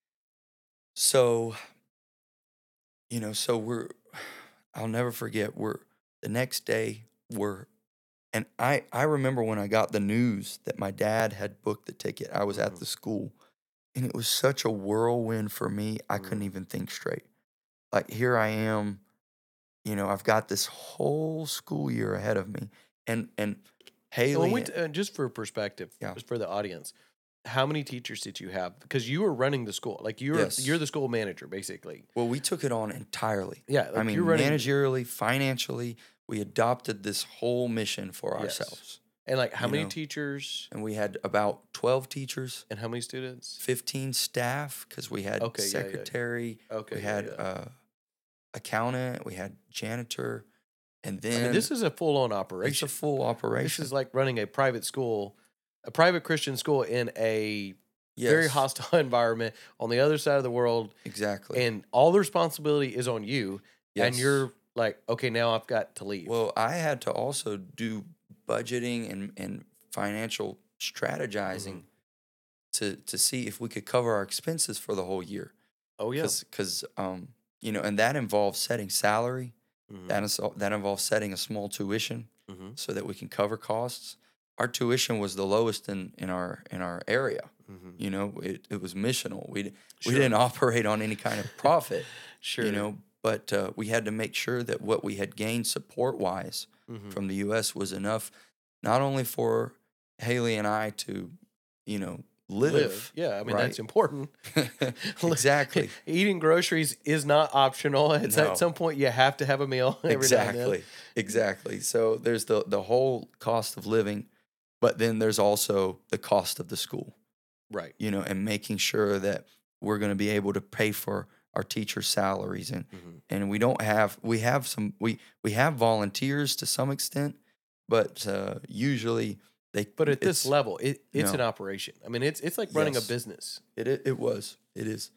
So, you know, so we're, I'll never forget, we're, the next day, we're, and I, I remember when I got the news that my dad had booked the ticket, I was at Mhm. the school, and it was such a whirlwind for me, I couldn't Mm. even think straight. Like, here I am, you know, I've got this whole school year ahead of me. And, and And when Haley, we t- uh, just for perspective, yeah, just for the audience, how many teachers did you have? Because you were running the school, like you're you're yes. the school manager, basically. Well, we took it on entirely. Yeah, I like you're mean, running. managerially, financially, we adopted this whole mission for Yes. ourselves, And like how you many know, teachers and we had about twelve teachers, and how many students? fifteen staff, because we had Okay, yeah, yeah. secretary, Okay, we yeah, had yeah. uh, accountant, we had janitor, and I mean, then this is a full on it's a operation. full This operation. is like running a private school, a private Christian school in a very Yes, hostile environment on the other side of the world, exactly. and all the responsibility is on you. And Yes. you're like, okay, now I've got to leave. Well, I had to also do budgeting and, and financial strategizing Mhm. to to see if we could cover our expenses for the whole year. Oh yeah. Because um you know, and that involves setting salary. Mhm. That is that involves setting a small tuition Mhm. so that we can cover costs. Our tuition was the lowest in in our in our area. Mhm. You know, it, it was missional. We d- Sure. we didn't operate on any kind of profit. Sure. You know, but uh, we had to make sure that what we had gained support wise Mhm. from the U S was enough, not only for Haley and I to, you know, live. Yeah, I mean right? that's important. Exactly. Eating groceries is not optional. It's No. at some point you have to have a meal every now and then. Exactly. Exactly. So there's the the whole cost of living, but then there's also the cost of the school, Right. you know, and making sure that we're going to be able to pay for our teachers' salaries, and Mhm. and we don't have we have some we we have volunteers to some extent, but uh, usually they But at this it's level, it, it's no. an operation. I mean, it's it's like running a Yes. business. it it, it was it is,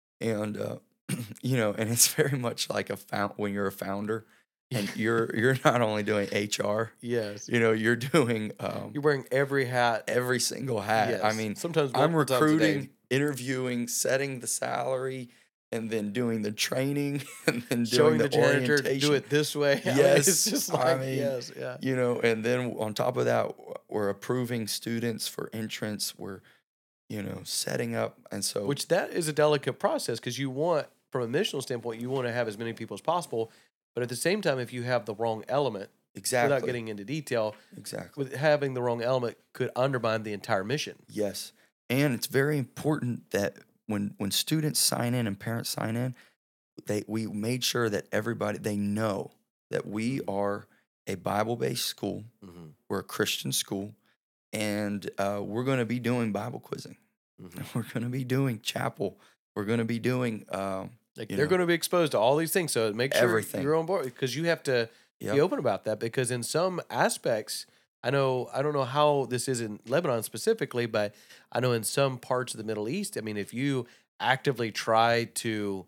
and uh, you know, and it's very much like a found when you're a founder, and you're you're not only doing H R, Yes. you know, you're doing um, You're wearing every hat. every single hat. I Yes. mean, Sometimes I'm multiple times a day. recruiting, interviewing, setting the salary, and then doing the training, and then doing Showing the, the janitor orientation. do it this way. I mean, Yes, it's just I like mean, yes, yeah. You know, and then on top of that, we're approving students for entrance. We're, you know, setting up, and so Which that is a delicate process because you want, from a missional standpoint, you want to have as many people as possible. But at the same time, if you have the wrong element, exactly, without getting into detail, exactly, with having the wrong element could undermine the entire mission. yes, and it's very important that when when students sign in and parents sign in, they we made sure that everybody they know that we Mhm. are a Bible-based school. Mm-hmm. We're a Christian school, and uh, we're going to be doing Bible quizzing. Mm-hmm. We're going to be doing chapel. We're going to be doing um, Like you they're know, going to be exposed to all these things, so make sure everything. you're on board because you have to Yep. be open about that. Because in some aspects, I know I don't know how this is in Lebanon specifically, but I know in some parts of the Middle East, I mean, if you actively try to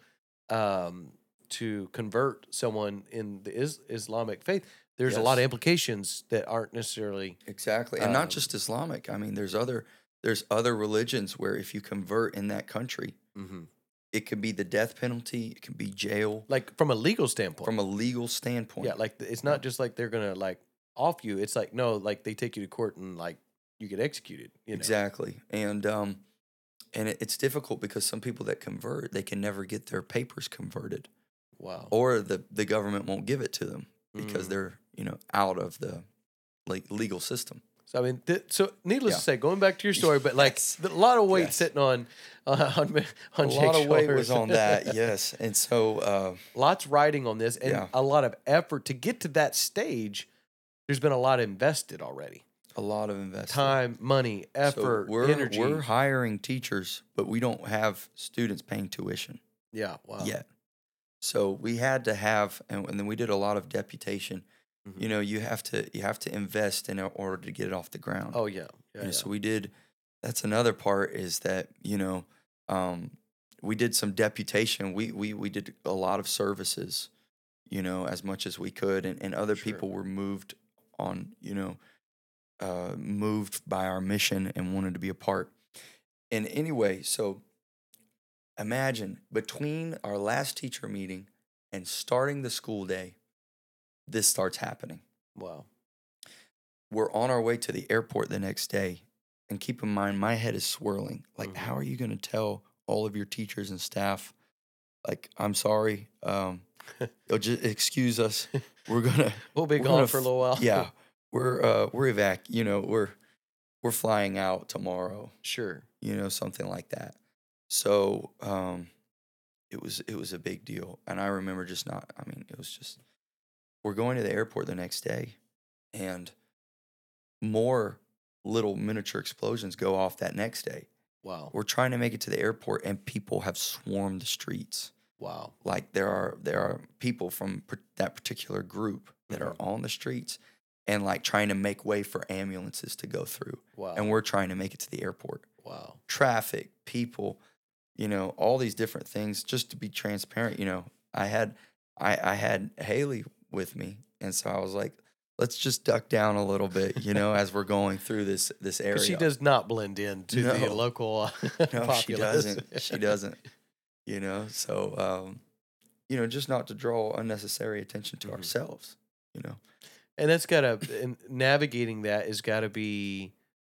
um, to convert someone in the is- Islamic faith, there's a lot of Yes. implications that aren't necessarily Exactly, and not Um, just Islamic. I mean, there's other there's other religions where if you convert in that country, mhm. it could be the death penalty. It can be jail like from a legal standpoint. from a legal standpoint. Yeah, like it's not just like they're gonna like off you. It's like no, like they take you to court and like you get executed. You know, Exactly, and um, and it, it's difficult because some people that convert, they can never get their papers converted, wow. or the the government won't give it to them because Mm. they're you know out of the like legal system. So I mean, th- so needless Yeah. to say, going back to your story, but like Yes. th- a lot of weight Yes. sitting on uh, on on A Jake's lot of weight was shoulders. on that, yes, and so uh, Lots riding on this, and Yeah. a lot of effort to get to that stage. There's been a lot invested already. a lot of investment. Time, money, effort, so we're, energy. We're hiring teachers, but we don't have students paying tuition yeah, wow. yet. So we had to have, and, and then we did a lot of deputation. Mhm. You know, you have to you have to invest in order to get it off the ground. Oh yeah, You yeah, know, yeah. So we did. That's another part is that you know um, we did some deputation. We we we did a lot of services. You know, as much as we could, and, and other Sure. people were moved on. You know, uh, moved by our mission and wanted to be a part. And anyway, so imagine between our last teacher meeting and starting the school day, this starts happening. Wow. We're on our way to the airport the next day. And keep in mind, my head is swirling. Like, Mhm. how are you going to tell all of your teachers and staff, like, I'm sorry, um, you'll just excuse us. We're gonna We'll be we're gone gonna for a f- little while. Yeah, we're uh, we're evac. You know, we're we're flying out tomorrow. Sure. You know, something like that. So um, it was it was a big deal, and I remember just not. I mean, it was just we're going to the airport the next day, and more little miniature explosions go off that next day. Wow. We're trying to make it to the airport, and people have swarmed the streets. Wow. Like there are there are people from per- that particular group that are Mhm. on the streets and like trying to make way for ambulances to go through. Wow. And we're trying to make it to the airport. Wow. Traffic, people, you know, all these different things. Just to be transparent, you know, I had I, I had Haley with me, and so I was like, let's just duck down a little bit, you know, as we're going through this this area. Because she does not blend in to the No. local uh, No, populace. she doesn't. She doesn't. You know, so um, you know, just not to draw unnecessary attention to Mhm. ourselves. You know, And that's got to, and navigating that has got to be,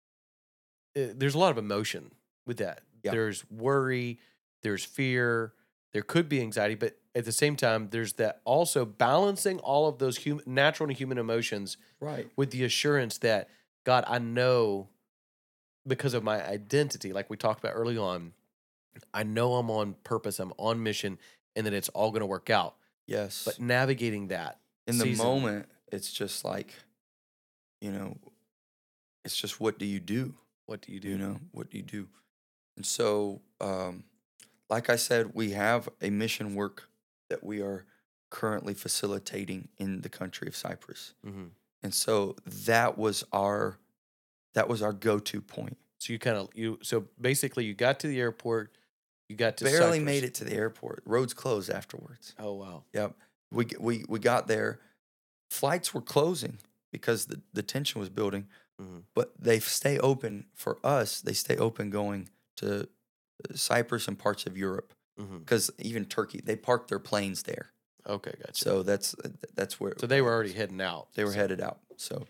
uh, there's a lot of emotion with that. Yeah. There's worry, there's fear, there could be anxiety, but at the same time, there's that also balancing all of those human, natural and human emotions right? with the assurance that, God, I know because of my identity, like we talked about early on, I know I'm on purpose, I'm on mission, and that it's all going to work out. Yes. But navigating that In the season- moment, it's just like, you know, it's just what do you do? what do you do? You know, what do you do? And so, um, like I said, we have a mission work that we are currently facilitating in the country of Cyprus. Mhm. And so that was our that was our go-to point. So you kind of you so basically you got to the airport, you got to Barely Cyprus. made it to the airport. Roads closed afterwards. Oh wow. Yep. We g- we we got there. Flights were closing because the, the tension was building, Mhm. but they stay open for us. They stay open going to uh, Cyprus and parts of Europe Mhm. because even Turkey, they parked their planes there. Okay, gotcha. So that's uh, that's where So they were already heading out. they were so- headed out. So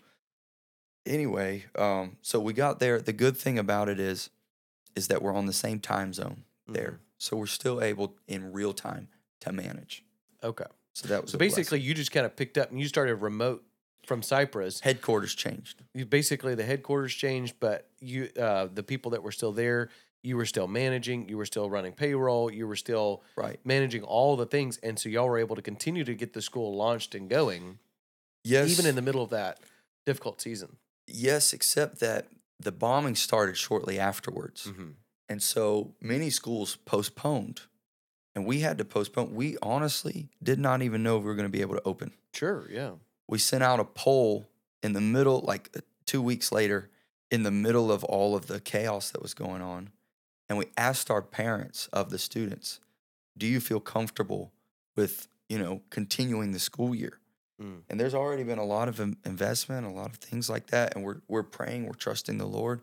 anyway, um, so we got there. The good thing about it is, is that we're on the same time zone there, Mhm. so we're still able in real time to manage. Okay. So that was So a blessing. basically, you just kind of picked up and you started remote from Cyprus. Headquarters changed. You basically the headquarters changed, but you uh, the people that were still there, you were still managing. You were still running payroll. You were still Right. managing all the things, and so y'all were able to continue to get the school launched and going, Yes. even in the middle of that difficult season. Yes, except that the bombing started shortly afterwards. Mm-hmm. And so many schools postponed. And we had to postpone. We honestly did not even know if we were going to be able to open. Sure. Yeah. We sent out a poll in the middle, like uh, two weeks later, in the middle of all of the chaos that was going on. And we asked our parents of the students, do you feel comfortable with, you know, continuing the school year? Mm. And there's already been a lot of in- investment, a lot of things like that. And we're, we're praying, we're trusting the Lord.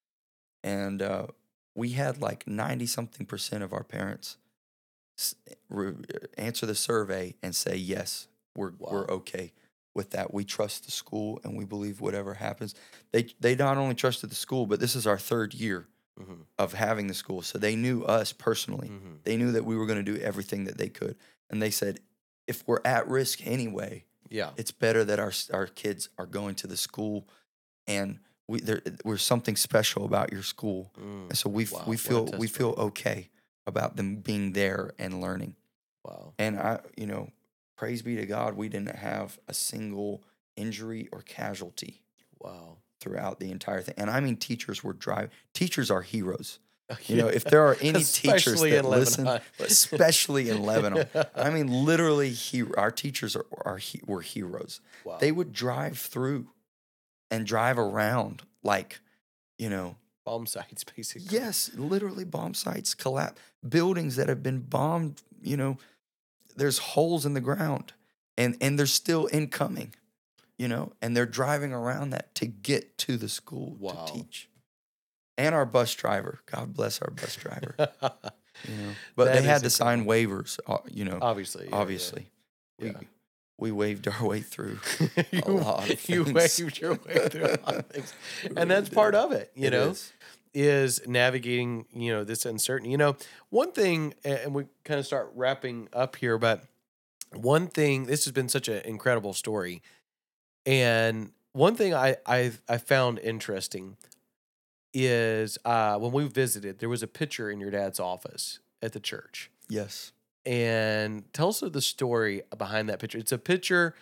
And uh, we had like ninety something percent of our parents s- re- answer the survey and say, yes, we're, Wow. we're okay with that. We trust the school and we believe whatever happens. They, they not only trusted the school, but this is our third year Mm-hmm. of having the school. So they knew us personally. Mm-hmm. They knew that we were going to do everything that they could. And they said, if we're at risk anyway, Yeah. it's better that our our kids are going to the school, and we there there's something special about your school, Mm. and so we Wow, we what a feel we feel testimony. okay about them being there and learning. Wow. And I, you know, praise be to God, we didn't have a single injury or casualty Wow. throughout the entire thing. And I mean, teachers were driving. Teachers are heroes. You know, if there are any teachers Especially that in listen, Lebanon. especially in Lebanon, I mean, literally, he, our teachers are, are he, were heroes. Wow. They would drive through and drive around like, you know, Bomb sites, basically. yes, literally bomb sites, collapse, buildings that have been bombed. You know, there's holes in the ground, and and they're still incoming. You know, and they're driving around that to get to the school Wow. to teach. and our bus driver. God bless our bus driver. You know, but That they is had to sign incredible. waivers. uh, You know, Obviously, yeah, obviously, yeah. we we waved our way through Yeah. a you, lot of you things. waved your way through a lot of things, We and really that's part did. of it. You It know, is. is navigating, you know, this uncertainty. You know, one thing, a- and we kind of start wrapping up here, but one thing, this has been such an incredible story. And one thing I I I found interesting is uh, when we visited, there was a picture in your dad's office at the church. Yes. And tell us the story behind that picture. It's a picture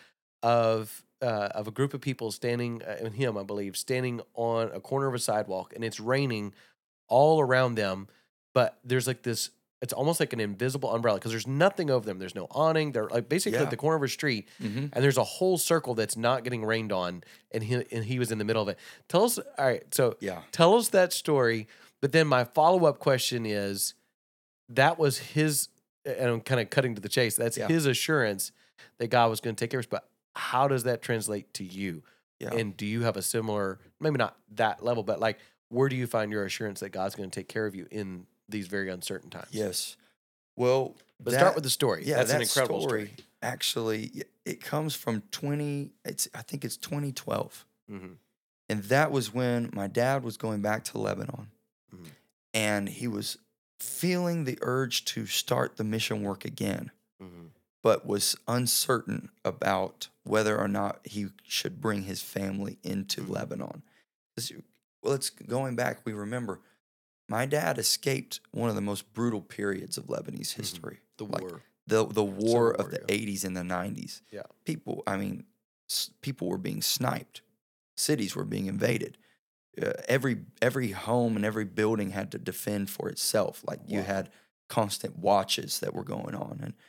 of uh, of a group of people standing, uh, and him, I believe, standing on a corner of a sidewalk, and it's raining all around them. But there's like this. It's almost like an invisible umbrella because there's nothing over them. There's no awning. They're like basically Yeah. at the corner of a street, Mm-hmm. and there's a whole circle that's not getting rained on, and he and he was in the middle of it. Tell us. All right, so Yeah. tell us that story. But then my follow up question is, that was his, and I'm kind of cutting to the chase. That's Yeah. his assurance that God was going to take care of us. But how does that translate to you? Yeah. And do you have a similar, maybe not that level, but like, where do you find your assurance that God's going to take care of you in these very uncertain times? Yes. Well, But that- start with the story. Yeah, That's that an incredible story. story. Actually, y- it comes from twenty. It's I think it's twenty twelve, Mm-hmm. and that was when my dad was going back to Lebanon, Mhm. and he was feeling the urge to start the mission work again, Mm-hmm. but was uncertain about whether or not he should bring his family into Mhm. Lebanon. 'Cause you- Well, it's going back. We remember my dad escaped one of the most brutal periods of Lebanese history. The Like, war. the the war Civil of the War, yeah. eighties and the nineties. Yeah. People, I mean, s- people were being sniped. Cities were being invaded. Uh, every every home and every building had to defend for itself. Like you Wow. had constant watches that were going on, and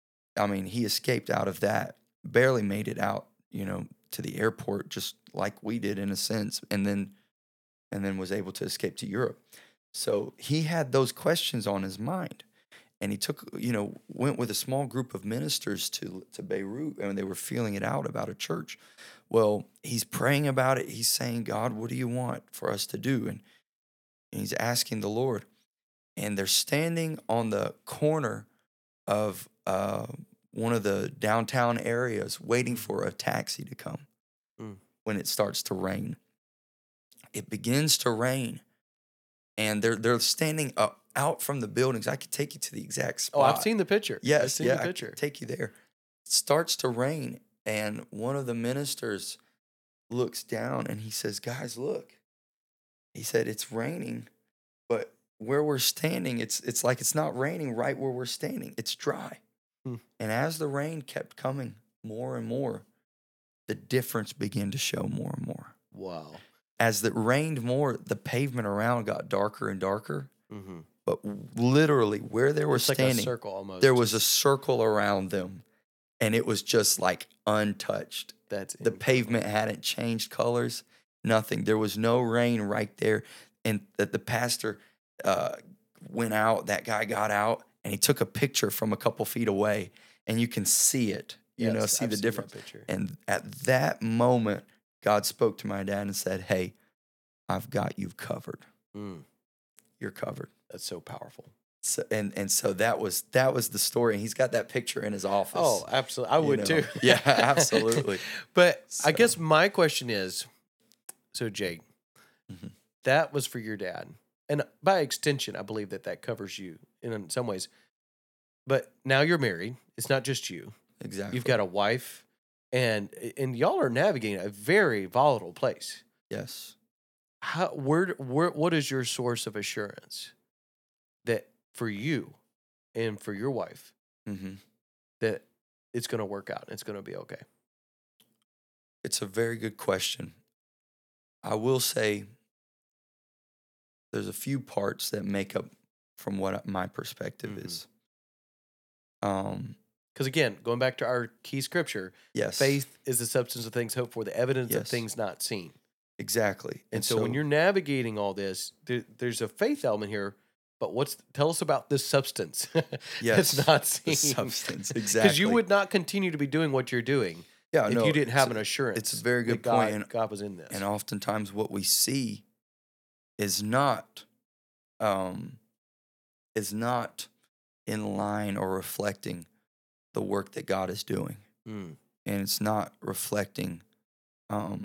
I mean, he escaped out of that. Barely made it out, you know, to the airport, just like we did in a sense, and then and then was able to escape to Europe. So he had those questions on his mind. And he took, you know, went with a small group of ministers to to Beirut, and they were feeling it out about a church. Well, he's praying about it. He's saying, God, what do you want for us to do? And, and he's asking the Lord. And they're standing on the corner of uh, one of the downtown areas, waiting for a taxi to come. Mm. When it starts to rain, it begins to rain, and they're they're standing up out from the buildings. I could take you to the exact spot. Oh, I've seen the picture. Yes, I've seen yeah, the I picture. could take you there. It starts to rain, and one of the ministers looks down and he says, "Guys, look." He said, "It's raining, but where we're standing, it's it's like it's not raining right where we're standing. It's dry." Hmm. And as the rain kept coming more and more, the difference began to show more and more. Wow. As it rained more, the pavement around got darker and darker. Mm-hmm. But literally, where they were It's like standing, a circle almost. there was a Just- circle around them, and it was just like untouched. that's The incredible. pavement hadn't changed colors, nothing. There was no rain right there. And that the pastor uh, went out, that guy got out, and he took a picture from a couple feet away, and you can see it, you know, Yes, see I've the seen that difference. picture. And at that moment, God spoke to my dad and said, "Hey, I've got you covered. Mm, You're covered." that's so powerful. So, and and so that was that was the story. And he's got that picture in his office. Oh, absolutely. I you would know. too. Yeah, absolutely. But I So- guess my question is, so Jake, Mhm. that was for your dad, and by extension, I believe that that covers you in some ways. But now you're married. It's not just you. Exactly. You've got a wife, and and y'all are navigating a very volatile place. yes. How where where what is your source of assurance that for you and for your wife hmm that it's going to work out and it's going to be okay? It's a very good question. I will say there's a few parts that make up from what my perspective Mhm. is. Um. Because again, going back to our key scripture, Yes. faith is the substance of things hoped for, the evidence of Yes. things not seen. Exactly. And, so, when you're navigating all this, there, there's a faith element here. But what's tell us about this substance Yes, that's not the seen? substance, Because exactly. you would not continue to be doing what you're doing yeah, if no, you didn't have it's an a- assurance. it's a very that good God, point, and- God was in this. And oftentimes what we see is not um, is not in line or reflecting the work that God is doing, Mm. and it's not reflecting um,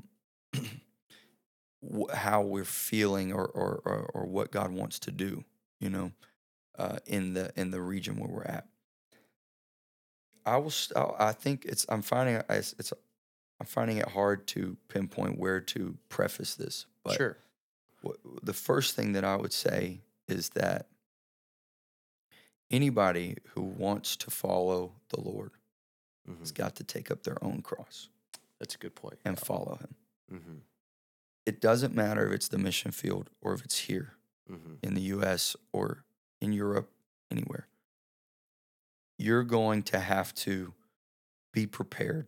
wh- how we're feeling or, or or or what God wants to do. You know, uh, in the in the region where we're at. I will. st- I I think it's. I'm finding it- it's. it's I'm finding it hard to pinpoint where to preface this, but Sure. what, the first thing that I would say is that anybody who wants to follow the Lord Hmm. has got to take up their own cross That's a good point. and follow Him. Hmm. It doesn't matter if it's the mission field or if it's here Hmm. in the U S or in Europe, anywhere. You're going to have to be prepared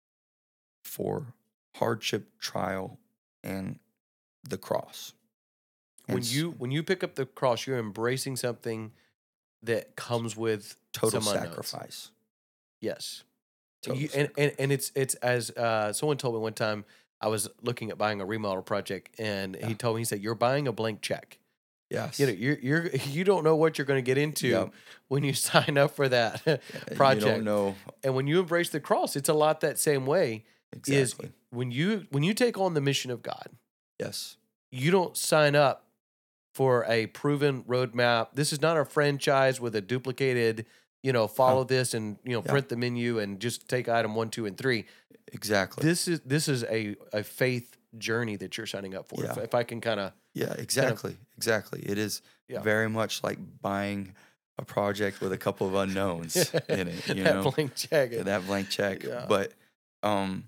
for hardship, trial, and the cross. And When s- you when you pick up the cross, you're embracing something that comes with total some unknowns. sacrifice. Yes. Total You, and, sacrifice. and and it's it's as uh, someone told me one time. I was looking at buying a remodel project, and Yeah. he told me, he said, "You're buying a blank check. Yes. You know, you're you're you don't know what you're going to get into Yep. when you sign up for that Uh, project. You don't know And when you embrace the cross, it's a lot that same way. exactly. Is when you when you take on the mission of God, Yes. you don't sign up for a proven roadmap. This is not a franchise with a duplicated, you know, follow this and, you know, Yeah. print the menu and just take item one, two, and three. Exactly. This is this is a, a faith journey that you're signing up for. If, Yeah. if I can kind of yeah, exactly. exactly. It is Yeah. very much like buying a project with a couple of unknowns in it, you that know. blank check. Yeah, that blank check. Yeah. But um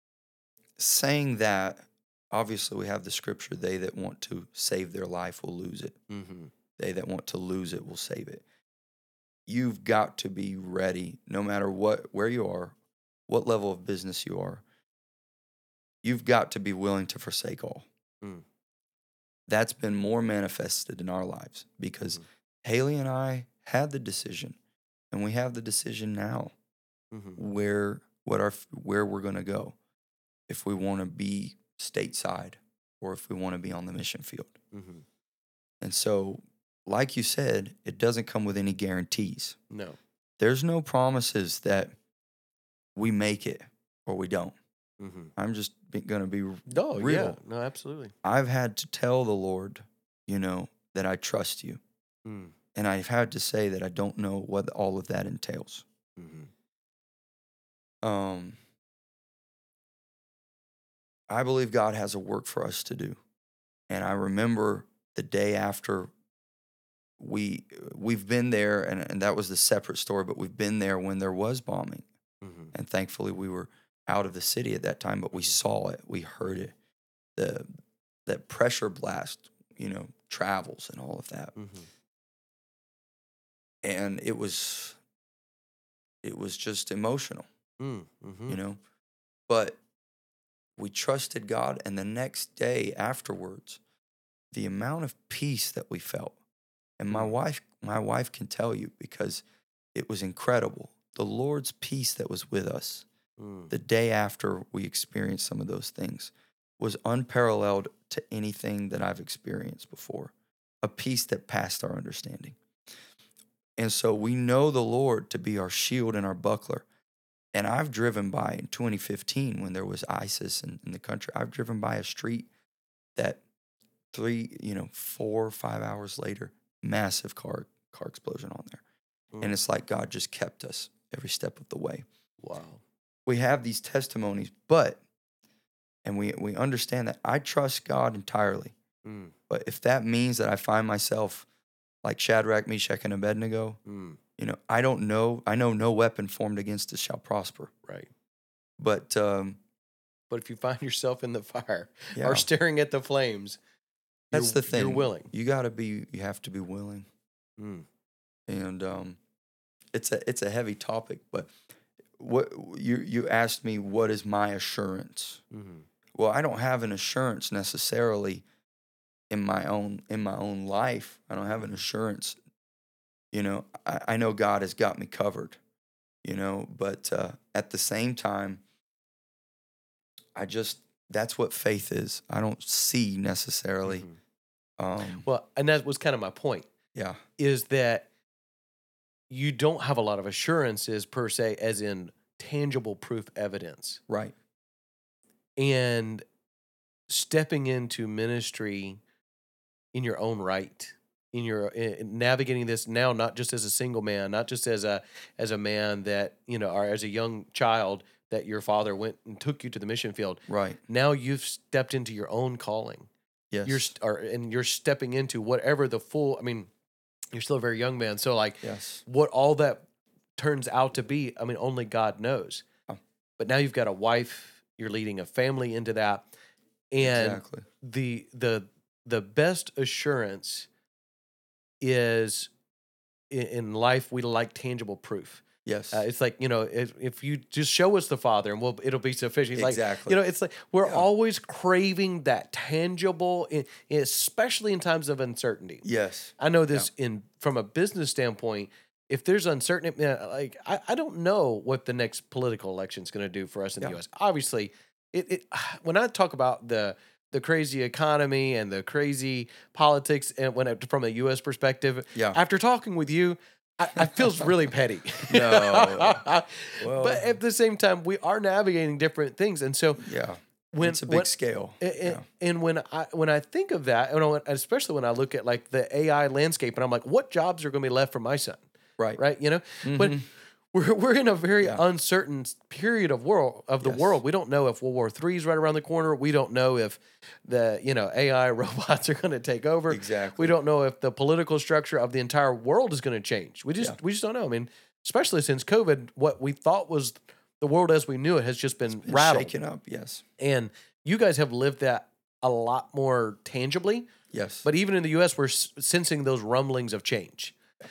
saying that, obviously we have the scripture, they that want to save their life will lose it. Mm-hmm. They that want to lose it will save it. You've got to be ready no matter what where you are, what level of business you are. You've got to be willing to forsake all. Mm. That's been more manifested in our lives because Mhm. Haley and I had the decision, and we have the decision now Mm-hmm. where what our where we're going to go, if we want to be stateside or if we want to be on the mission field. Mm-hmm. And so, like you said, it doesn't come with any guarantees. No. There's no promises that we make it or we don't. Mm-hmm. I'm just going to be No, real. yeah. No, absolutely. I've had to tell the Lord, you know, that I trust you. Mm. And I've had to say that I don't know what all of that entails. Mm-hmm. Um, I believe God has a work for us to do. And I remember the day after we we've been there, and, and that was the separate story, but we've been there when there was bombing. Mm-hmm. And thankfully we were out of the city at that time, but we saw it, we heard it. The that pressure blast, you know, travels and all of that. Mm-hmm. And it was it was just emotional, Mm-hmm. you know. But we trusted God, and the next day afterwards, the amount of peace that we felt, and my Mm. wife, my wife can tell you because it was incredible. The Lord's peace that was with us Mm. the day after we experienced some of those things was unparalleled to anything that I've experienced before. A peace that passed our understanding. And so we know the Lord to be our shield and our buckler. And I've driven by in twenty fifteen when there was ISIS in, in the country. I've driven by a street that three, you know, four or five hours later, massive car car explosion on there. Mm. And it's like God just kept us every step of the way. Wow. We have these testimonies, but, and we, we understand that I trust God entirely. Mm. But if that means that I find myself like Shadrach, Meshach, and Abednego, Mm. you know, I don't know. I know no weapon formed against us shall prosper. Right. But um, But if you find yourself in the fire yeah, or staring at the flames, that's you're, the thing. You're willing. You got to be. You have to be willing. Mm. And um, it's a it's a heavy topic. But what you you asked me, what is my assurance? Mm-hmm. Well, I don't have an assurance necessarily in my own in my own life. I don't have an assurance. You know, I, I know God has got me covered. You know, but uh, at the same time, I just that's what faith is. I don't see necessarily Mm-hmm. Um, Well, and that was kind of my point, yeah, is that you don't have a lot of assurances per se, as in tangible proof evidence. right. And stepping into ministry in your own right, in your in navigating this now, not just as a single man, not just as a as a man that, you know, or as a young child that your father went and took you to the mission field. Right. Now you've stepped into your own calling. Yes. You're st- or and you're stepping into whatever the full. I mean, you're still a very young man, so like yes. what all that turns out to be, I mean, only God knows. Oh. But now you've got a wife, you're leading a family into that, and Exactly. the the the best assurance is in, in life we like tangible proof. Yes. Uh, it's like, you know, if, if you just show us the Father and we'll it'll be sufficient. It's Exactly. Like, you know, it's like we're Yeah. always craving that tangible, in, especially in times of uncertainty. yes. I know this in from a business standpoint. If there's uncertainty, uh, like I, I don't know what the next political election is going to do for us in Yeah. the U S. Obviously, it, it when I talk about the the crazy economy and the crazy politics, and when it, from a U S perspective, Yeah. after talking with you, I, I feels really petty. No. but Well, at the same time, we are navigating different things, and so yeah. when it's a big when, scale. and, yeah. and when I when I think of that, and when- especially when I look at like the A I landscape, and I'm like, what jobs are going to be left for my son? Right. Right? You know, but Mhm. we're we're in a very Yeah. uncertain period of world of the Yes. world. We don't know if World War Three is right around the corner. We don't know if the you know A I robots are going to take over. Exactly. We don't know if the political structure of the entire world is going to change. We just Yeah. we just don't know. I mean, especially since COVID, what we thought was the world as we knew it has just been It's rattled. shaken up. Yes. And you guys have lived that a lot more tangibly. Yes. But even in the U S, we're s- sensing those rumblings of change.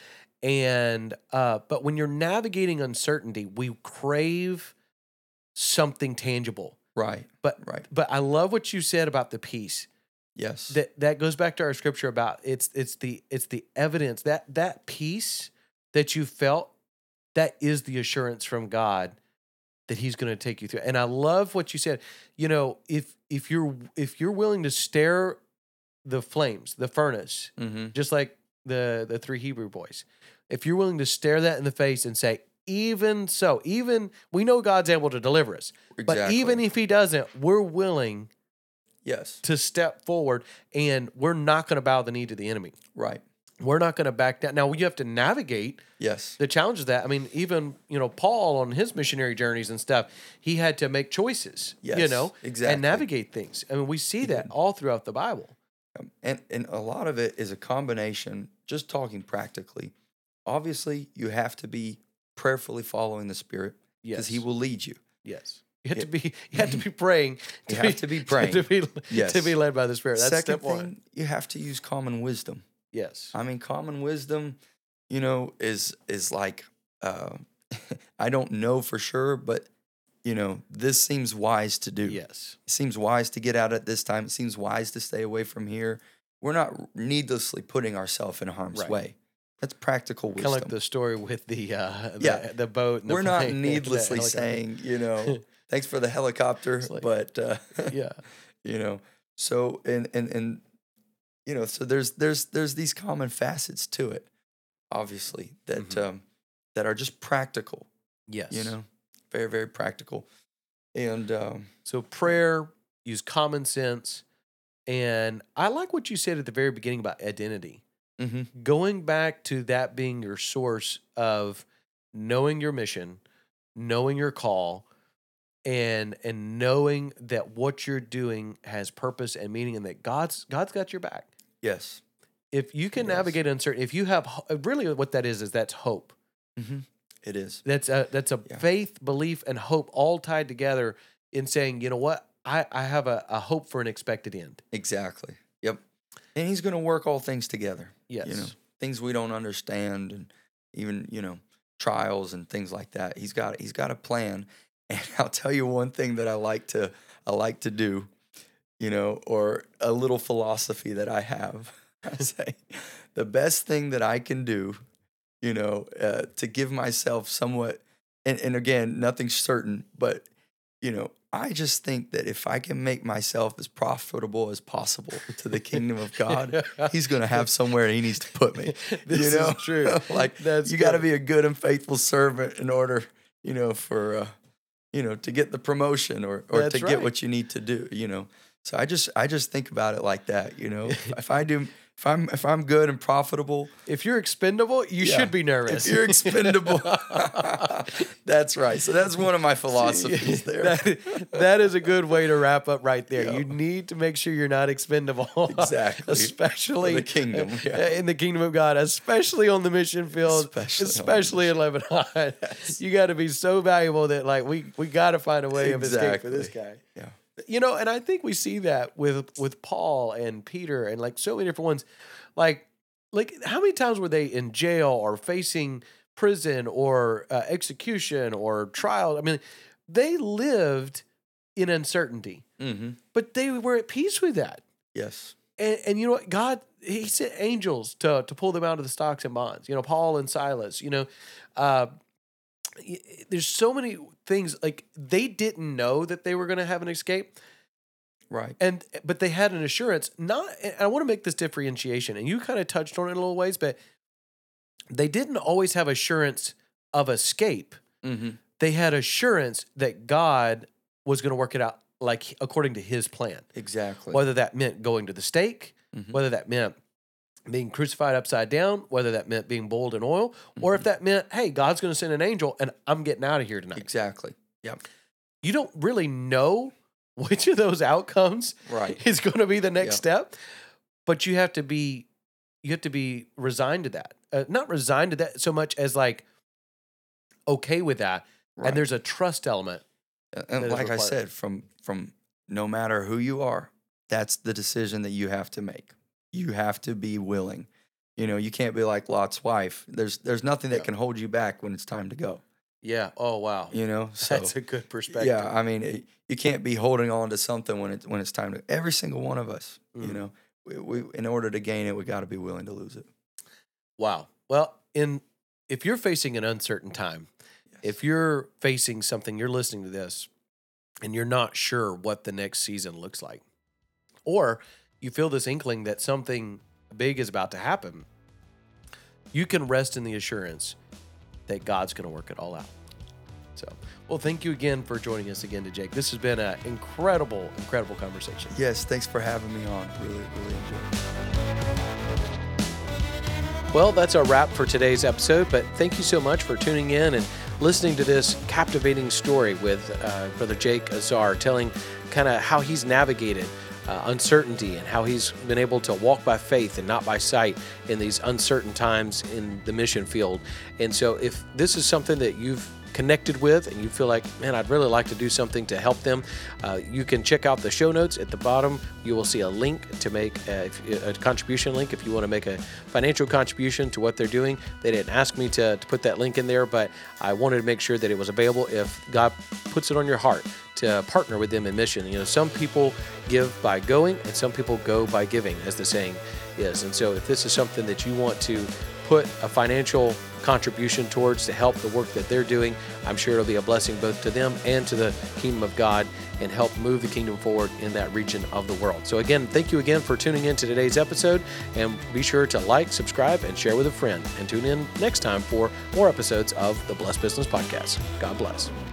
And uh, but when you're navigating uncertainty, we crave something tangible. right. But Right. but I love what you said about the peace. Yes. That that goes back to our scripture about it's it's the it's the evidence that that peace that you felt, that is the assurance from God that He's going to take you through. And I love what you said. You know, if if you're if you're willing to stare the flames, the furnace, mm-hmm. just like the the three Hebrew boys, if you're willing to stare that in the face and say, even so, even we know God's able to deliver us, but Exactly. even if He doesn't, we're willing yes. to step forward, and we're not going to bow the knee to the enemy. Right. We're not going to back down. Now you have to navigate Yes. the challenges of that. I mean, even you know Paul on his missionary journeys and stuff, he had to make choices. You Yes, know, exactly. and navigate things. I mean, we see that all throughout the Bible. Um, and and a lot of it is a combination. Just talking practically, obviously you have to be prayerfully following the Spirit because Yes, He will lead you. Yes, you have to It- be. You have to be praying. You have to be praying. to be Yes. to be led by the Spirit. That's Second step thing, one. you have to use common wisdom. Yes. I mean, common wisdom, you know, is is like uh, I don't know for sure, but you know, this seems wise to do. Yes. It seems wise to get out at this time. It seems wise to stay away from here. We're not needlessly putting ourselves in harm's Right. way. That's practical Kind wisdom. of like the story with the uh, the, Yeah. the boat. And the We're not plane, the needlessly helicopter. saying, you know, thanks for the helicopter, It's like- but uh, Yeah. you know, so and and and you know, so there's there's there's these common facets to it, obviously that Mhm. um, that are just practical. Yes. You know, very very practical, and um, So prayer, use common sense, and I like what you said at the very beginning about identity. mhm, Going back to that being your source of knowing your mission, knowing your call, and and knowing that what you're doing has purpose and meaning, and that God's God's got your back. yes, If you can Yes. navigate uncertainty, if you have ho- really what that is is that's hope. hmm it is. That's a that's a Yeah. faith, belief, and hope all tied together in saying, you know what, I I have a, a hope for an expected end. Exactly. Yep. And He's going to work all things together. Yes. You know, things we don't understand, and even you know trials and things like that. He's got he's got a plan. And I'll tell you one thing that I like to I like to do, you know, or a little philosophy that I have. I say the best thing that I can do, you know, uh, to give myself somewhat, and, and again, nothing's certain, but you know, I just think that if I can make myself as profitable as possible to the kingdom of God, he's going to have somewhere he needs to put me. This you know? is true. Like, That's you got to good. be a good and faithful servant in order, you know, for, uh, you know, to get the promotion or, or That's to right. get what you need to do, you know? So I just, I just think about it like that, you know, if, if I do, if I'm, if I'm good and profitable, If you're expendable, you yeah, should be nervous. If you're expendable, that's right. So that's one of my philosophies there. That, that is a good way to wrap up right there. Yeah. You need to make sure you're not expendable. Exactly. Especially For the kingdom, uh, yeah. in the kingdom of God, especially on the mission field, Especially especially, on the in Lebanon. You got to be so valuable that like we we got to find a way of escape for this Exactly. guy. Yeah. You know, and I think we see that with with Paul and Peter and like so many different ones. Like, like how many times were they in jail or facing prison or uh, execution or trial? I mean, they lived in uncertainty, Mm-hmm. but they were at peace with that. Yes. And, and you know what? God, he sent angels to to pull them out of the stocks and bonds. You know, Paul and Silas. You know, uh, y- there's so many things. Like they didn't know that they were going to have an escape. Right. And but they had an assurance. Not, and I want to make this differentiation, and you kind of touched on it in a little ways, but they didn't always have assurance of escape. Mm-hmm. They had assurance that God was going to work it out like according to His plan. Exactly. Whether that meant going to the stake, Mhm. whether that meant being crucified upside down, whether that meant being boiled in oil, or if that meant, hey, God's going to send an angel, and I'm getting out of here tonight. Exactly. Yep. You don't really know which of those outcomes Right. is going to be the next Yeah. step, but you have to be you have to be resigned to that. Uh, not resigned to that so much as like okay with that, Right. and there's a trust element. And that is like I required. said, from from no matter who you are, that's the decision that you have to make. You have to be willing. You know, you can't be like Lot's wife. There's there's nothing that Yeah. can hold you back when it's time to go. Yeah. Oh wow. You know, so That's a good perspective. yeah, I mean, it, you can't be holding on to something when it when it's time to. Every single one of us, you Mhm. know, we, we in order to gain it, we got to be willing to lose it. Wow. Well, in if you're facing an uncertain time, Yes. if you're facing something, you're listening to this, and you're not sure what the next season looks like, or you feel this inkling that something big is about to happen, you can rest in the assurance that God's going to work it all out. So, well, thank you again for joining us again, to Jake. This has been an incredible, incredible conversation. Yes, thanks for having me on. Really, really enjoyed it. Well, that's a wrap for today's episode, but thank you so much for tuning in and listening to this captivating story with uh, Brother Jake Azar, telling kind of how he's navigated uh, uncertainty and how he's been able to walk by faith and not by sight in these uncertain times in the mission field. And so if this is something that you've connected with and you feel like, man, I'd really like to do something to help them, uh, you can check out the show notes at the bottom. You will see a link to make a, a contribution link if you want to make a financial contribution to what they're doing. They didn't ask me to, to put that link in there, but I wanted to make sure that it was available if God puts it on your heart to partner with them in mission. You know, some people give by going and some people go by giving, as the saying is. And so if this is something that you want to put a financial contribution towards to help the work that they're doing, I'm sure it'll be a blessing both to them and to the kingdom of God and help move the kingdom forward in that region of the world. So again, thank you again for tuning in to today's episode, and be sure to like, subscribe, and share with a friend, and tune in next time for more episodes of the Blessed Business Podcast. God bless.